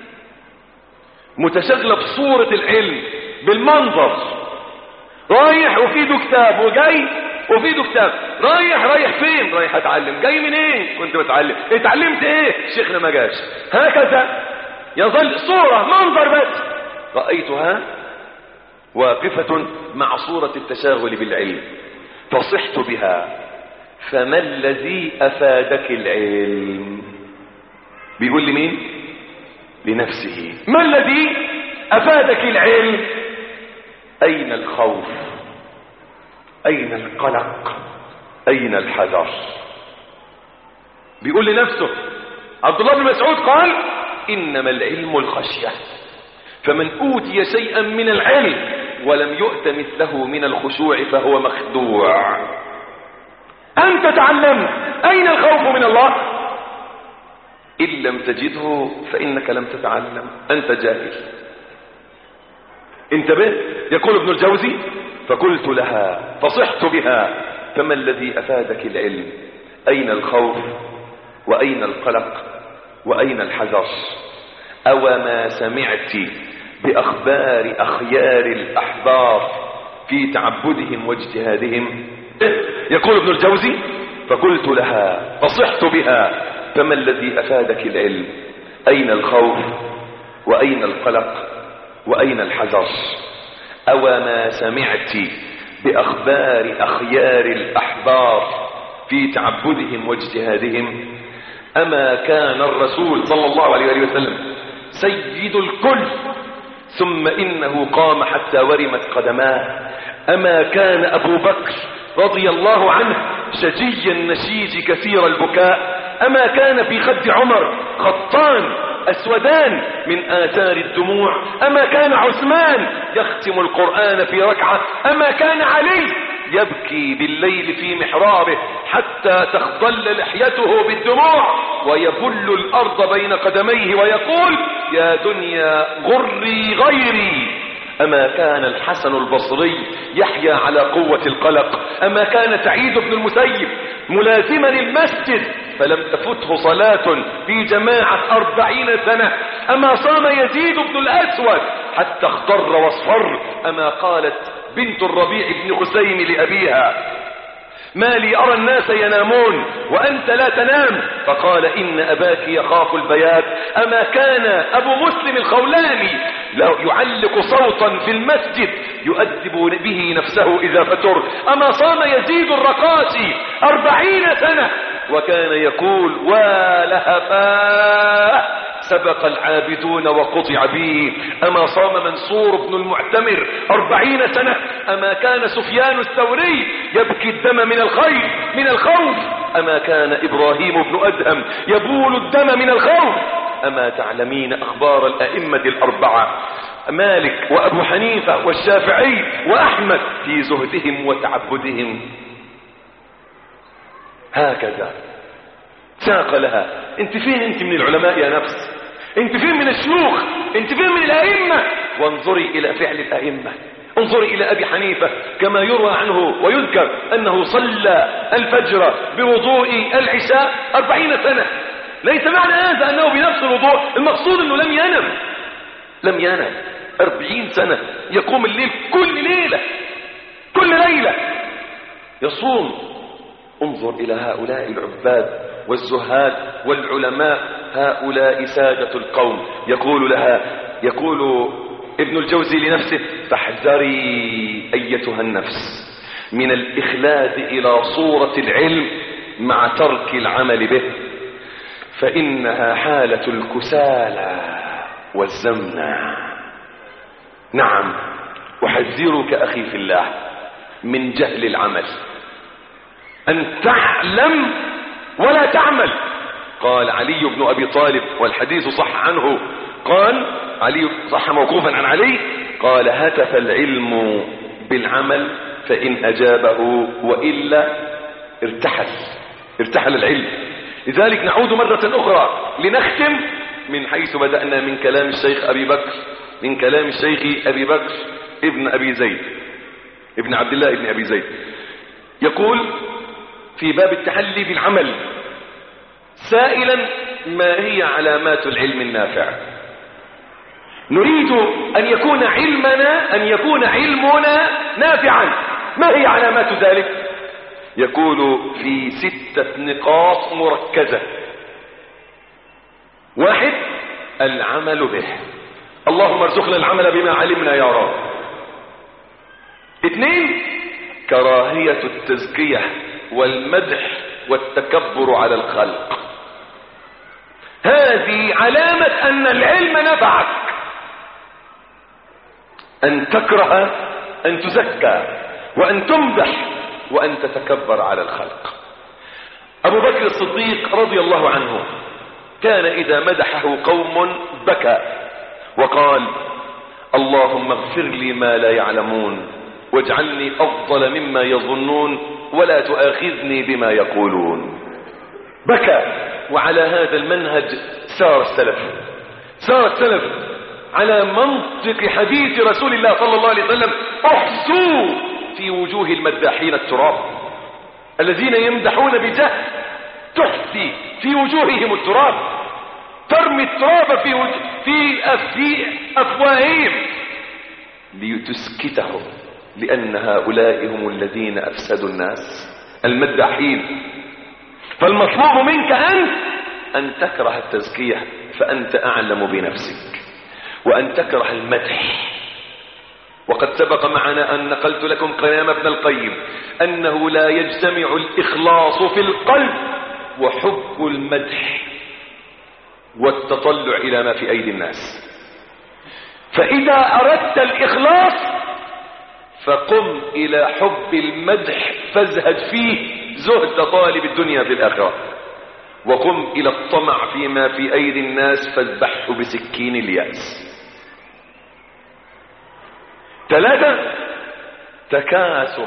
متشغلة بصورة العلم، بالمنظر، رايح وفيده كتاب، وجاي وفيده كتاب، رايح فين؟ رايح اتعلم. جاي من ايه؟ كنت بتعلم. اتعلمت ايه؟ شيخنا ما جاش. هكذا يظل صورة، منظر بس. رأيتها واقفة مع صورة التشاغل بالعلم فصحت بها. فما الذي أفادك العلم؟ بيقول لي مين؟ لنفسه. ما الذي أفادك العلم؟ أين الخوف؟ أين القلق؟ أين الحذر؟ بيقول لنفسه. عبد الله بن مسعود قال: إنما العلم الخشية، فمن أوتي شيئا من العلم ولم يؤت مثله من الخشوع فهو مخدوع. أنت تعلمت، أين الخوف من الله؟ إن لم تجده فإنك لم تتعلم، أنت جاهل. انتبه. يقول ابن الجوزي: فقلت لها فصحت بها فما الذي أفادك العلم؟ أين الخوف وأين القلق وأين الحذر؟ أو ما سمعت بأخبار أخيار الأحبار في تعبدهم واجتهادهم؟ يقول ابن الجوزي: فقلت لها فصحت بها فما الذي أفادك العلم؟ أين الخوف وأين القلق وأين الحذر؟ أو ما سمعت بأخبار أخيار الأحبار في تعبدهم واجتهادهم؟ أما كان الرسول صلى الله عليه وسلم سيد الكل ثم إنه قام حتى ورمت قدماه؟ أما كان أبو بكر رضي الله عنه شجي النشيج كثير البكاء؟ أما كان في خد عمر خطان أسودان من آثار الدموع؟ أما كان عثمان يختم القرآن في ركعة؟ أما كان علي يبكي بالليل في محرابه حتى تخضل لحيته بالدموع ويبل الأرض بين قدميه ويقول: يا دنيا غري غيري؟ أما كان الحسن البصري يحيا على قوة القلق؟ أما كان سعيد بن المسيب ملازما المسجد فلم تفته صلاة في جماعة 40 سنة؟ أما صام يزيد بن الأسود حتى اخضر واصفر؟ أما قالت بنت الربيع بن خسيم لأبيها: ما لي أرى الناس ينامون وأنت لا تنام؟ فقال: إن أباك يخاف البيات. أما كان أبو مسلم الخولاني يعلق صوتا في المسجد يؤدب به نفسه إذا فتر؟ أما صام يزيد الرقاشي 40 سنة وكان يقول: ولهفاه سبق العابدون وقطع به؟ أما صام منصور بن المعتمر 40 سنة؟ أما كان سفيان الثوري يبكي الدم من الخوف؟ أما كان إبراهيم بن أدهم يبول الدم من الخوف؟ أما تعلمين أخبار الأئمة الأربعة مالك وأبو حنيفة والشافعي وأحمد في زهدهم وتعبدهم؟ هكذا ساق لها. انت فين انت من العلماء يا نفس؟ انت فين من الشيوخ؟ انت فين من الأئمة؟ وانظري إلى فعل الأئمة. انظري إلى أبي حنيفة كما يروى عنه ويذكر أنه صلى الفجر بوضوء العشاء 40 سنة. ليس معنى هذا أنه بنفس الوضوء، المقصود أنه لم ينم 40 سنة يقوم الليل كل ليلة يصوم. انظر إلى هؤلاء العباد والزهاد والعلماء، هؤلاء سادة القوم. يقول ابن الجوزي لنفسه: فاحذري أيتها النفس من الإخلاد إلى صورة العلم مع ترك العمل به، فإنها حالة الكسالى والزمنة. نعم، أحذرك أخي في الله من جهل العمل، أن تعلم ولا تعمل. قال علي بن أبي طالب والحديث صح عنه، قال علي صح موقوفا عن علي، قال: هتف العلم بالعمل فإن أجابه وإلا ارتحل العلم. لذلك نعود مرة أخرى لنختم من حيث بدأنا، من كلام الشيخ أبي بكر ابن أبي زيد ابن عبد الله ابن أبي زيد، يقول في باب التحلي بالعمل سائلا: ما هي علامات العلم النافع؟ نريد أن يكون علمنا نافعا. ما هي علامات ذلك؟ يقول في 6 نقاط مركزة. 1: العمل به، اللهم ارزقنا العمل بما علمنا يا رب. 2: كراهية التزكية والمدح والتكبر على الخلق. هذه علامة أن العلم نفعك، أن تكره أن تزكى وأن تمدح وأن تتكبر على الخلق. أبو بكر الصديق رضي الله عنه كان إذا مدحه قوم بكى وقال: اللهم اغفر لي ما لا يعلمون واجعلني أفضل مما يظنون ولا تؤاخذني بما يقولون. بكى وعلى هذا المنهج سار السلف على منطق حديث رسول الله صلى الله عليه وسلم: احسوا في وجوه المداحين التراب. الذين يمدحون بجهل تحسي في وجوههم التراب، ترمي التراب في أفواههم لتسكتهم، لأن هؤلاء هم الذين أفسدوا الناس، المداحين. فالمطلوب منك أن تكره التزكية، فأنت أعلم بنفسك، وأن تكره المدح. وقد سبق معنا أن نقلت لكم كلام ابن القيم أنه لا يجتمع الإخلاص في القلب وحب المدح والتطلع إلى ما في أيدي الناس. فإذا أردت الإخلاص فقم إلى حب المدح فازهد فيه زهد طالب الدنيا في الآخرة، وقم إلى الطمع فيما في أيدي الناس فاذبحه بسكين اليأس. 3 تكاثر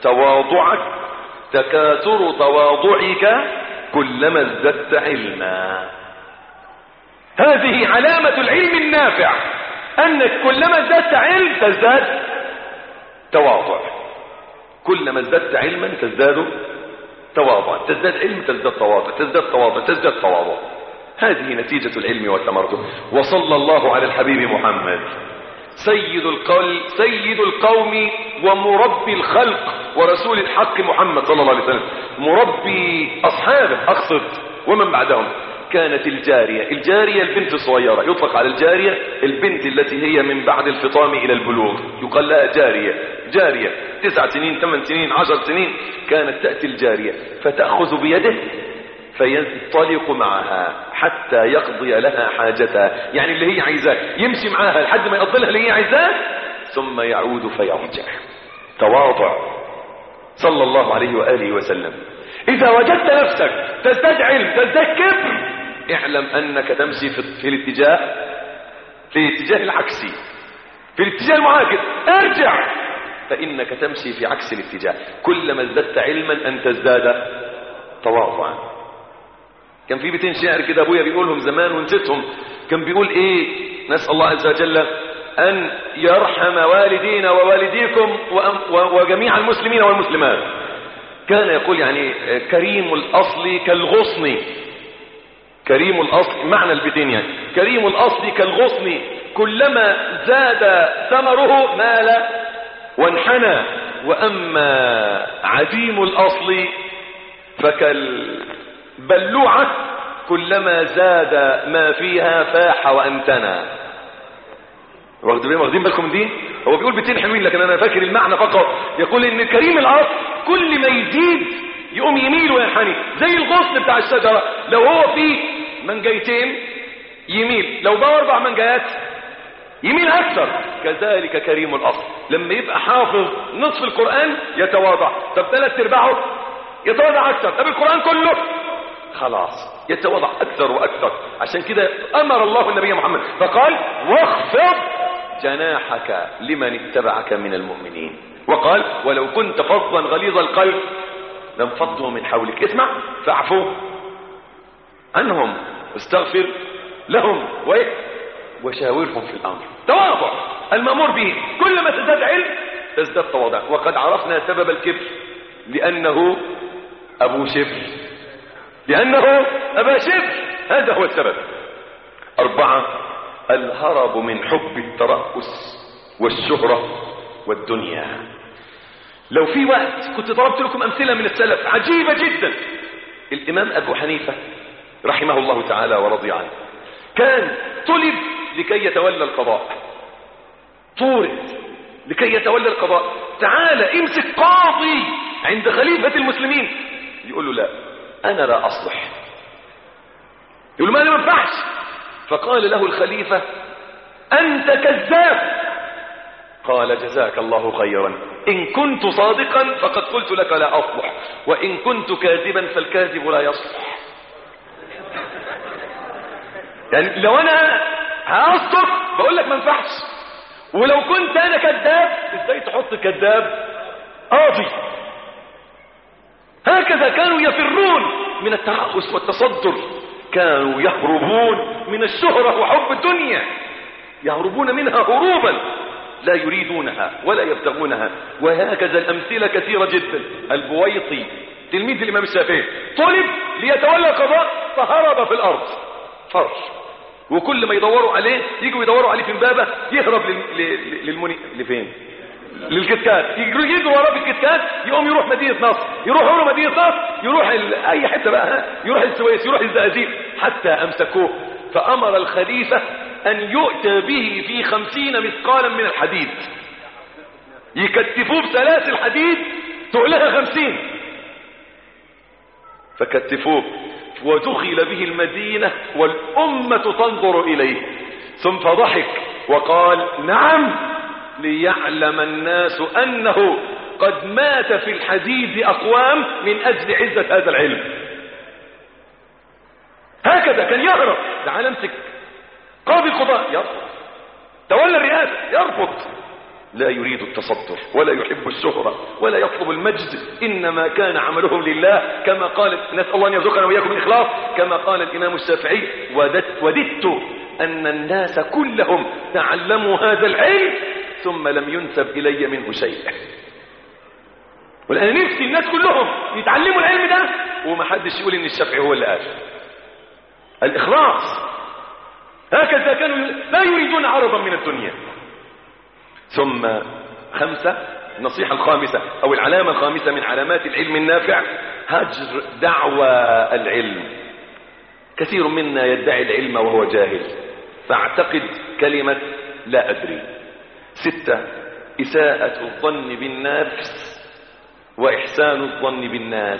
تواضعك كلما ازددت علما. هذه علامة العلم النافع، أنك كلما ازددت علم تزداد تواضع، كلما ازددت علما تزداد تواضع، تزداد علم تزداد تواضع، تزداد تواضع تزداد تواضع. هذه نتيجة العلم والتمردد. وصلى الله على الحبيب محمد سيد القوم ومربي الخلق ورسول الحق محمد صلى الله عليه وسلم، مربي أصحابه أقصد ومن بعدهم. كانت الجارية البنت الصغيرة، يطلق على الجارية البنت التي هي من بعد الفطام إلى البلوغ، يقال لها جارية 9 سنين 8 سنين 10 سنين. كانت تأتي الجارية فتأخذ بيده فينطلق معها حتى يقضي لها حاجتها، يعني اللي هي عايزاه يمشي معها لحد ما يقضي لها اللي هي عايزاه، ثم يعود فيرجع. تواضع صلى الله عليه وآله وسلم. إذا وجدت نفسك تزداد علم تزداد كبر، اعلم أنك تمشي في الاتجاه العكسي، في الاتجاه المعاكس. ارجع، فإنك تمشي في عكس الاتجاه. كلما ازددت علما أن تزداد تواضعا. كان في بيتين شعر كده ابويا بيقولهم زمان ونسيتهم. كان بيقول ايه؟ نسأل الله عز وجل ان يرحم والدينا ووالديكم وجميع المسلمين والمسلمات. كان يقول يعني كريم الاصل كالغصن، كريم الاصل معنى البيتين يعني كريم الاصل كالغصن كلما زاد ثمره مال وانحنى، واما عديم الاصل فكالبلوعة كلما زاد ما فيها فاح وانتنى. واخدين بالكم من دي؟ هو بيقول بيتين حلوين لكن انا فاكر المعنى فقط. يقول ان كريم الاصل كل ما يزيد يقوم يميل وينحني، زي الغصن بتاع الشجرة، لو هو فيه منجيتين يميل، لو بقى 4 منجيات يميل اكثر. كذلك كريم الاصل لما يبقى حافظ نصف القرآن يتواضع، طب 3/4 يتواضع اكثر، طب القرآن كله خلاص يتواضع اكثر واكثر. عشان كده امر الله النبي محمد فقال واخفض جناحك لمن اتبعك من المؤمنين، وقال ولو كنت فظا غليظ القلب لانفضوا من حولك، اسمع فاعفو عنهم واستغفر لهم وشاورهم في الامر. تواضع المأمور به. كلما تزداد علم تزداد تواضع. وقد عرفنا سبب الكبر، لأنه أبو شبر، لأنه أبا شبر، هذا هو السبب. 4 الهرب من حب الترأس والشهرة والدنيا. لو في وقت كنت ضربت لكم أمثلة من السلف عجيبة جدا. الإمام أبو حنيفة رحمه الله تعالى ورضي عنه كان طلب لكي يتولى القضاء، طورد لكي يتولى القضاء، تعال امسك قاضي عند خليفة المسلمين. يقول له لا أنا لا أصلح. يقول له ما ينفعش. فقال له الخليفة أنت كذاب. قال جزاك الله خيرا، إن كنت صادقا فقد قلت لك لا أصلح، وإن كنت كاذبا فالكاذب لا يصلح. يعني لو أنا هأصدق بقول لك ما ينفعش، ولو كنت أنا كذاب إزاي تحط كذاب قاضي؟ هكذا كانوا يفرون من الترأس والتصدر كانوا يهربون من الشهرة وحب الدنيا، يهربون منها هروبا لا يريدونها ولا يبتغونها. وهكذا الأمثلة كثيرة جدا. البويطي تلميذ الإمام الشافعي طلب ليتولى قضاء فهرب في الأرض فرش، وكل ما يدوروا عليه يجوا يدوروا عليه في امبابة يهرب لفين؟ للكتكات. يجروا وراه في الكتكات، يقوم يروح مدينة نصر، يروح مدينة نصر، يروح اي حتة بقى، يروح السويس، يروح الزقازيق، حتى امسكوه فامر الخليفة ان يؤتى به في 50 مثقالا من الحديد، يكتفوه بسلاسل حديد تقلها 50، فكتفوه ودخل به المدينة والأمة تنظر إليه، ثم فضحك وقال نعم ليعلم الناس أنه قد مات في الحديد أقوام من أجل عزة هذا العلم. هكذا كان يهرب. تعال امسك قاضي القضاء يرفض، تولى الرئاسة يرفض، لا يريد التصدر ولا يحب الشهرة ولا يطلب المجد، إنما كان عمله لله كما قال، نسأل الله أن يرزقنا وإياكم الإخلاص، كما قال الإمام الشافعي وددت أن الناس كلهم تعلموا هذا العلم ثم لم ينسب إلي منه شيء. والآن نفسي الناس كلهم يتعلموا العلم ده وما حدش يقول إن الشافعي هو اللي قال. الإخلاص. هكذا كانوا لا يريدون عرضا من الدنيا. ثم 5 النصيحة الخامسة أو العلامة الخامسة من علامات العلم النافع هجر دعوى العلم. كثير منا يدعي العلم وهو جاهل، فاعتقد كلمة لا أدري. 6 إساءة الظن بالنفس وإحسان الظن بالناس.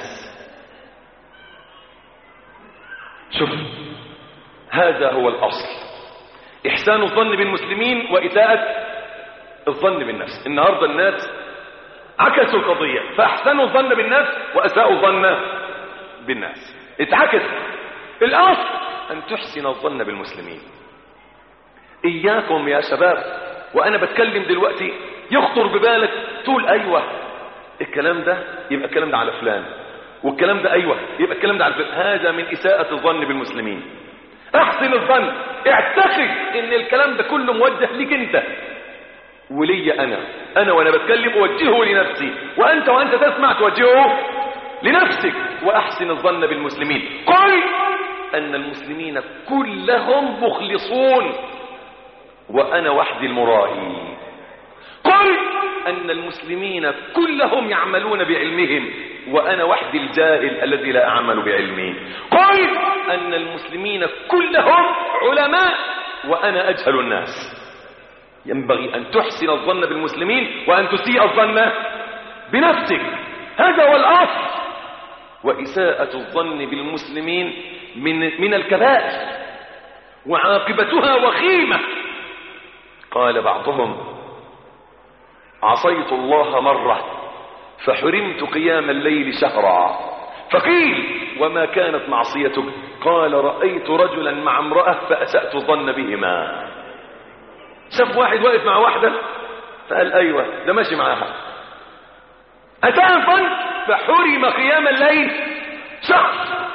شوف، هذا هو الأصل، إحسان الظن بالمسلمين وإساءة الظن بالنفس. النهاردة الناس عكسوا القضية، فأحسنوا الظن بالنفس وأساءوا الظن بالناس. اتعكس. الأصل أن تحسن الظن بالمسلمين. إياكم يا شباب وأنا بتكلم دلوقتي يخطر ببالك تقول أيوة الكلام ده يبقى الكلام ده على فلان، والكلام ده أيوة يبقى الكلام ده على فلان. هذا من إساءة الظن بالمسلمين. احسن الظن، اعتقد ان الكلام ده كله موجه ليك انت ولي انا وانا بتكلم اوجهه لنفسي، وانت تسمع توجهه لنفسك. واحسن الظن بالمسلمين. قل ان المسلمين كلهم مخلصون وانا وحدي المرائي. قل ان المسلمين كلهم يعملون بعلمهم وانا وحدي الجاهل الذي لا اعمل بعلمي. قل ان المسلمين كلهم علماء وانا اجهل الناس. ينبغي ان تحسن الظن بالمسلمين وان تسيء الظن بنفسك. هذا هو الاصل. واساءة الظن بالمسلمين من الكبائر وعاقبتها وخيمة. قال بعضهم عصيت الله مرة فحرمت قيام الليل شهرا، فقيل وما كانت معصيتك؟ قال رأيت رجلا مع امرأة فأسأت الظن بهما. شاف واحد واقف مع واحدة فقال ايوه ده ماشي معاها، أساء الظن فحرم قيام الليل شهر.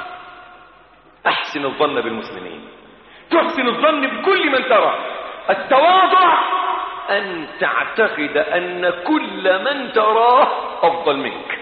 احسن الظن بالمسلمين، تحسن الظن بكل من ترى. التواضع أن تعتقد أن كل من تراه أفضل منك.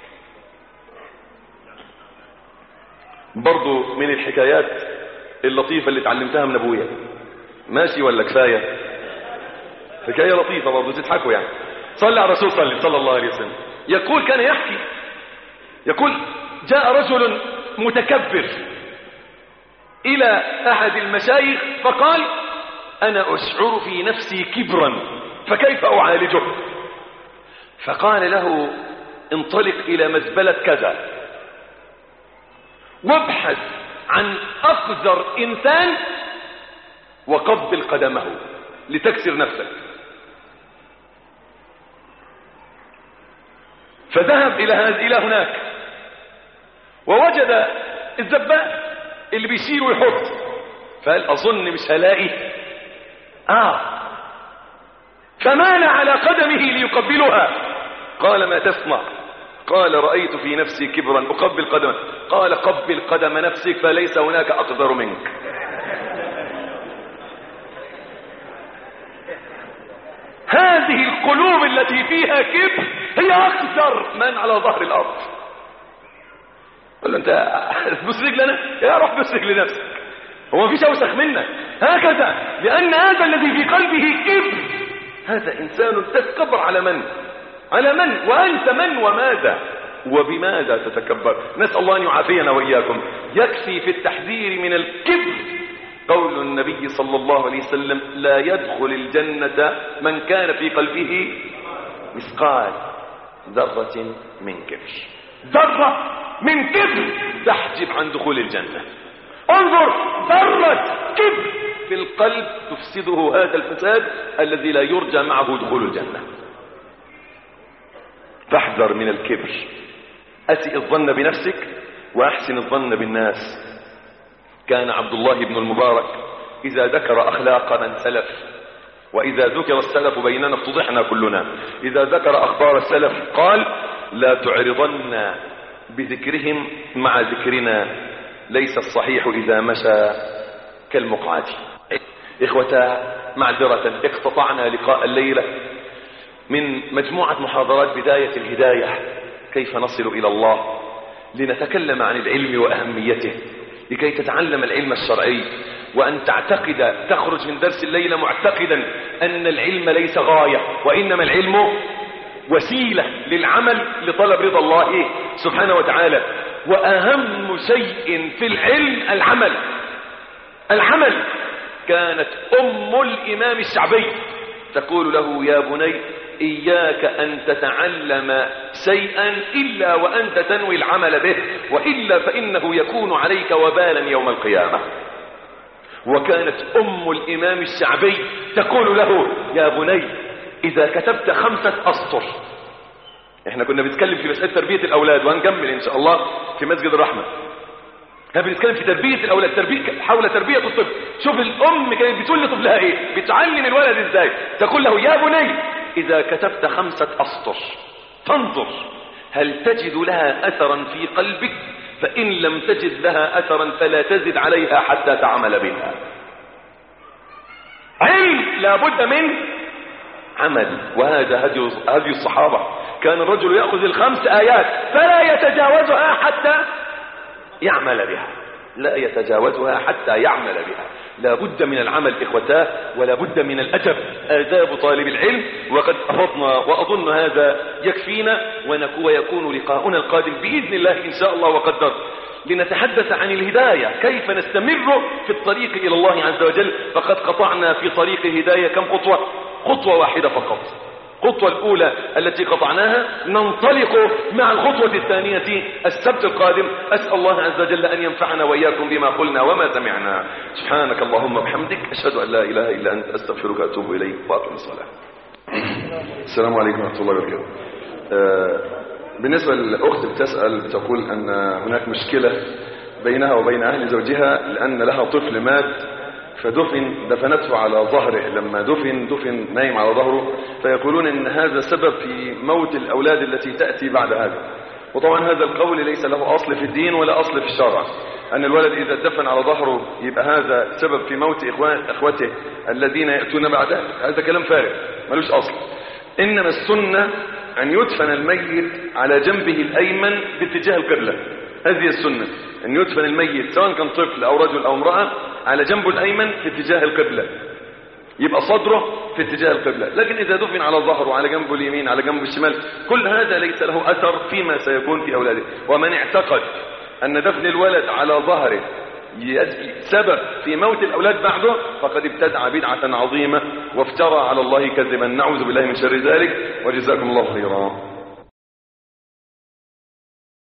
برضو من الحكايات اللطيفة اللي اتعلمتها من أبويا، ماشي ولا كفاية؟ حكاية لطيفة برضو تضحكوا يعني. صلى على الرسول صلى الله عليه وسلم. يقول كان يحكي، يقول جاء رجل متكبر إلى أحد المشايخ فقال أنا أشعر في نفسي كبرا فكيف أعالجه؟ فقال له انطلق إلى مزبلة كذا وابحث عن أقذر إنسان وقبل قدمه لتكسر نفسك. فذهب إلى هناك ووجد الزباء اللي بيشيل ويحط، فقال أظن مش هلاقي فمال على قدمه ليقبلها. قال ما تصنع؟ قال رأيت في نفسي كبرا أقبل قدمه، قال قبل قدم نفسك فليس هناك أقدر منك. هذه القلوب التي فيها كبر هي أقدر من على ظهر الأرض. قال له أنت تبص رجلنا؟ يا روح بص رجل لنفسك، هو مفيش أوسخ منك. هكذا، لأن هذا الذي في قلبه كبر هذا إنسان تتكبر على من؟ على من؟ وأنت من وماذا وبماذا تتكبر؟ نسأل الله أن يعافينا وإياكم. يكفي في التحذير من الكبر قول النبي صلى الله عليه وسلم: لا يدخل الجنة من كان في قلبه مثقال ذرة من كبر. ذرة من كبر تحجب عن دخول الجنة. انظر، ذرة كبر في القلب تفسده هذا الفساد الذي لا يرجى معه دخول الجنة. فاحذر من الكبر. أسئ الظن بنفسك وأحسن الظن بالناس. كان عبد الله بن المبارك إذا ذكر أخلاق من سلف، وإذا ذكر السلف بيننا افتضحنا كلنا، إذا ذكر أخبار السلف قال: لا تعرضن بذكرهم مع ذكرنا، ليس الصحيح إذا مشى كالمقعد. إخوة، معذرة اقتطعنا لقاء الليلة من مجموعة محاضرات بداية الهداية، كيف نصل إلى الله، لنتكلم عن العلم وأهميته، لكي تتعلم العلم الشرعي، وأن تعتقد تخرج من درس الليلة معتقدا أن العلم ليس غاية، وإنما العلم وسيلة للعمل لطلب رضا الله سبحانه وتعالى. وأهم شيء في العلم العمل. كانت أم الإمام الشعبي تقول له: يا بني، إياك أن تتعلم شيئا إلا وأنت تنوي العمل به، وإلا فإنه يكون عليك وبالا يوم القيامة. وكانت أم الإمام الشعبي تقول له: يا بني، إذا كتبت 5 أسطر. احنا كنا بنتكلم في مسألة تربية الأولاد، وهنكمل إن شاء الله في مسجد الرحمة. احنا بنتكلم في تربية الأولاد، حول تربية الطفل. شوف الأم كانت بتقول لطفلها إيه، بتعلم الولد إزاي. تقول له: يا بني، إذا كتبت 5 أسطر فانظر هل تجد لها أثرا في قلبك، فإن لم تجد لها أثرا فلا تزد عليها حتى تعمل بها. علم لابد من عمل، وهذا هدي الصحابة. كان الرجل يأخذ 5 آيات فلا يتجاوزها حتى يعمل بها، لا يتجاوزها حتى يعمل بها. لا بد من العمل إخوتاه، ولا بد من الأدب، آداب طالب العلم. وقد أفضنا وأظن هذا يكفينا، ويكون لقاؤنا القادم بإذن الله إن شاء الله وقدر لنتحدث عن الهداية، كيف نستمر في الطريق إلى الله عز وجل. فقد قطعنا في طريق الهداية كم خطوة؟ خطوة واحدة فقط. الخطوة الأولى التي قطعناها، ننطلق مع الخطوة الثانية السبت القادم. أسأل الله عز وجل أن ينفعنا وإياكم بما قلنا وما سمعنا. سبحانك اللهم وبحمدك، أشهد أن لا إله إلا أنت، أستغفرك وأتوب إليك، وأقم الصلاة. السلام عليكم ورحمة الله وبركاته. بالنسبة للأخت بتسأل، بتقول أن هناك مشكلة بينها وبين أهل زوجها، لأن لها طفل مات دفنته على ظهره. لما دفن نايم على ظهره، فيقولون ان هذا سبب في موت الاولاد التي تأتي بعد هذا. وطبعا هذا القول ليس له اصل في الدين ولا اصل في الشرع، ان الولد اذا دفن على ظهره يبقى هذا سبب في موت اخوته الذين يأتون بعده. هذا كلام فارغ ملوش اصل. انما السنة ان يدفن الميت على جنبه الايمن باتجاه القبلة. هذه السنة، ان يدفن الميت سواء كان طفل او رجل او امرأة على جنبه الايمن في اتجاه القبلة، يبقى صدره في اتجاه القبلة. لكن اذا دفن على ظهره، على جنبه اليمين، على جنبه الشمال، كل هذا ليس له اثر فيما سيكون في اولاده. ومن اعتقد ان دفن الولد على ظهره سبب في موت الاولاد بعده، فقد ابتدع بدعة عظيمة وافترى على الله كذبا. نعوذ بالله من شر ذلك، وجزاكم الله خيرا.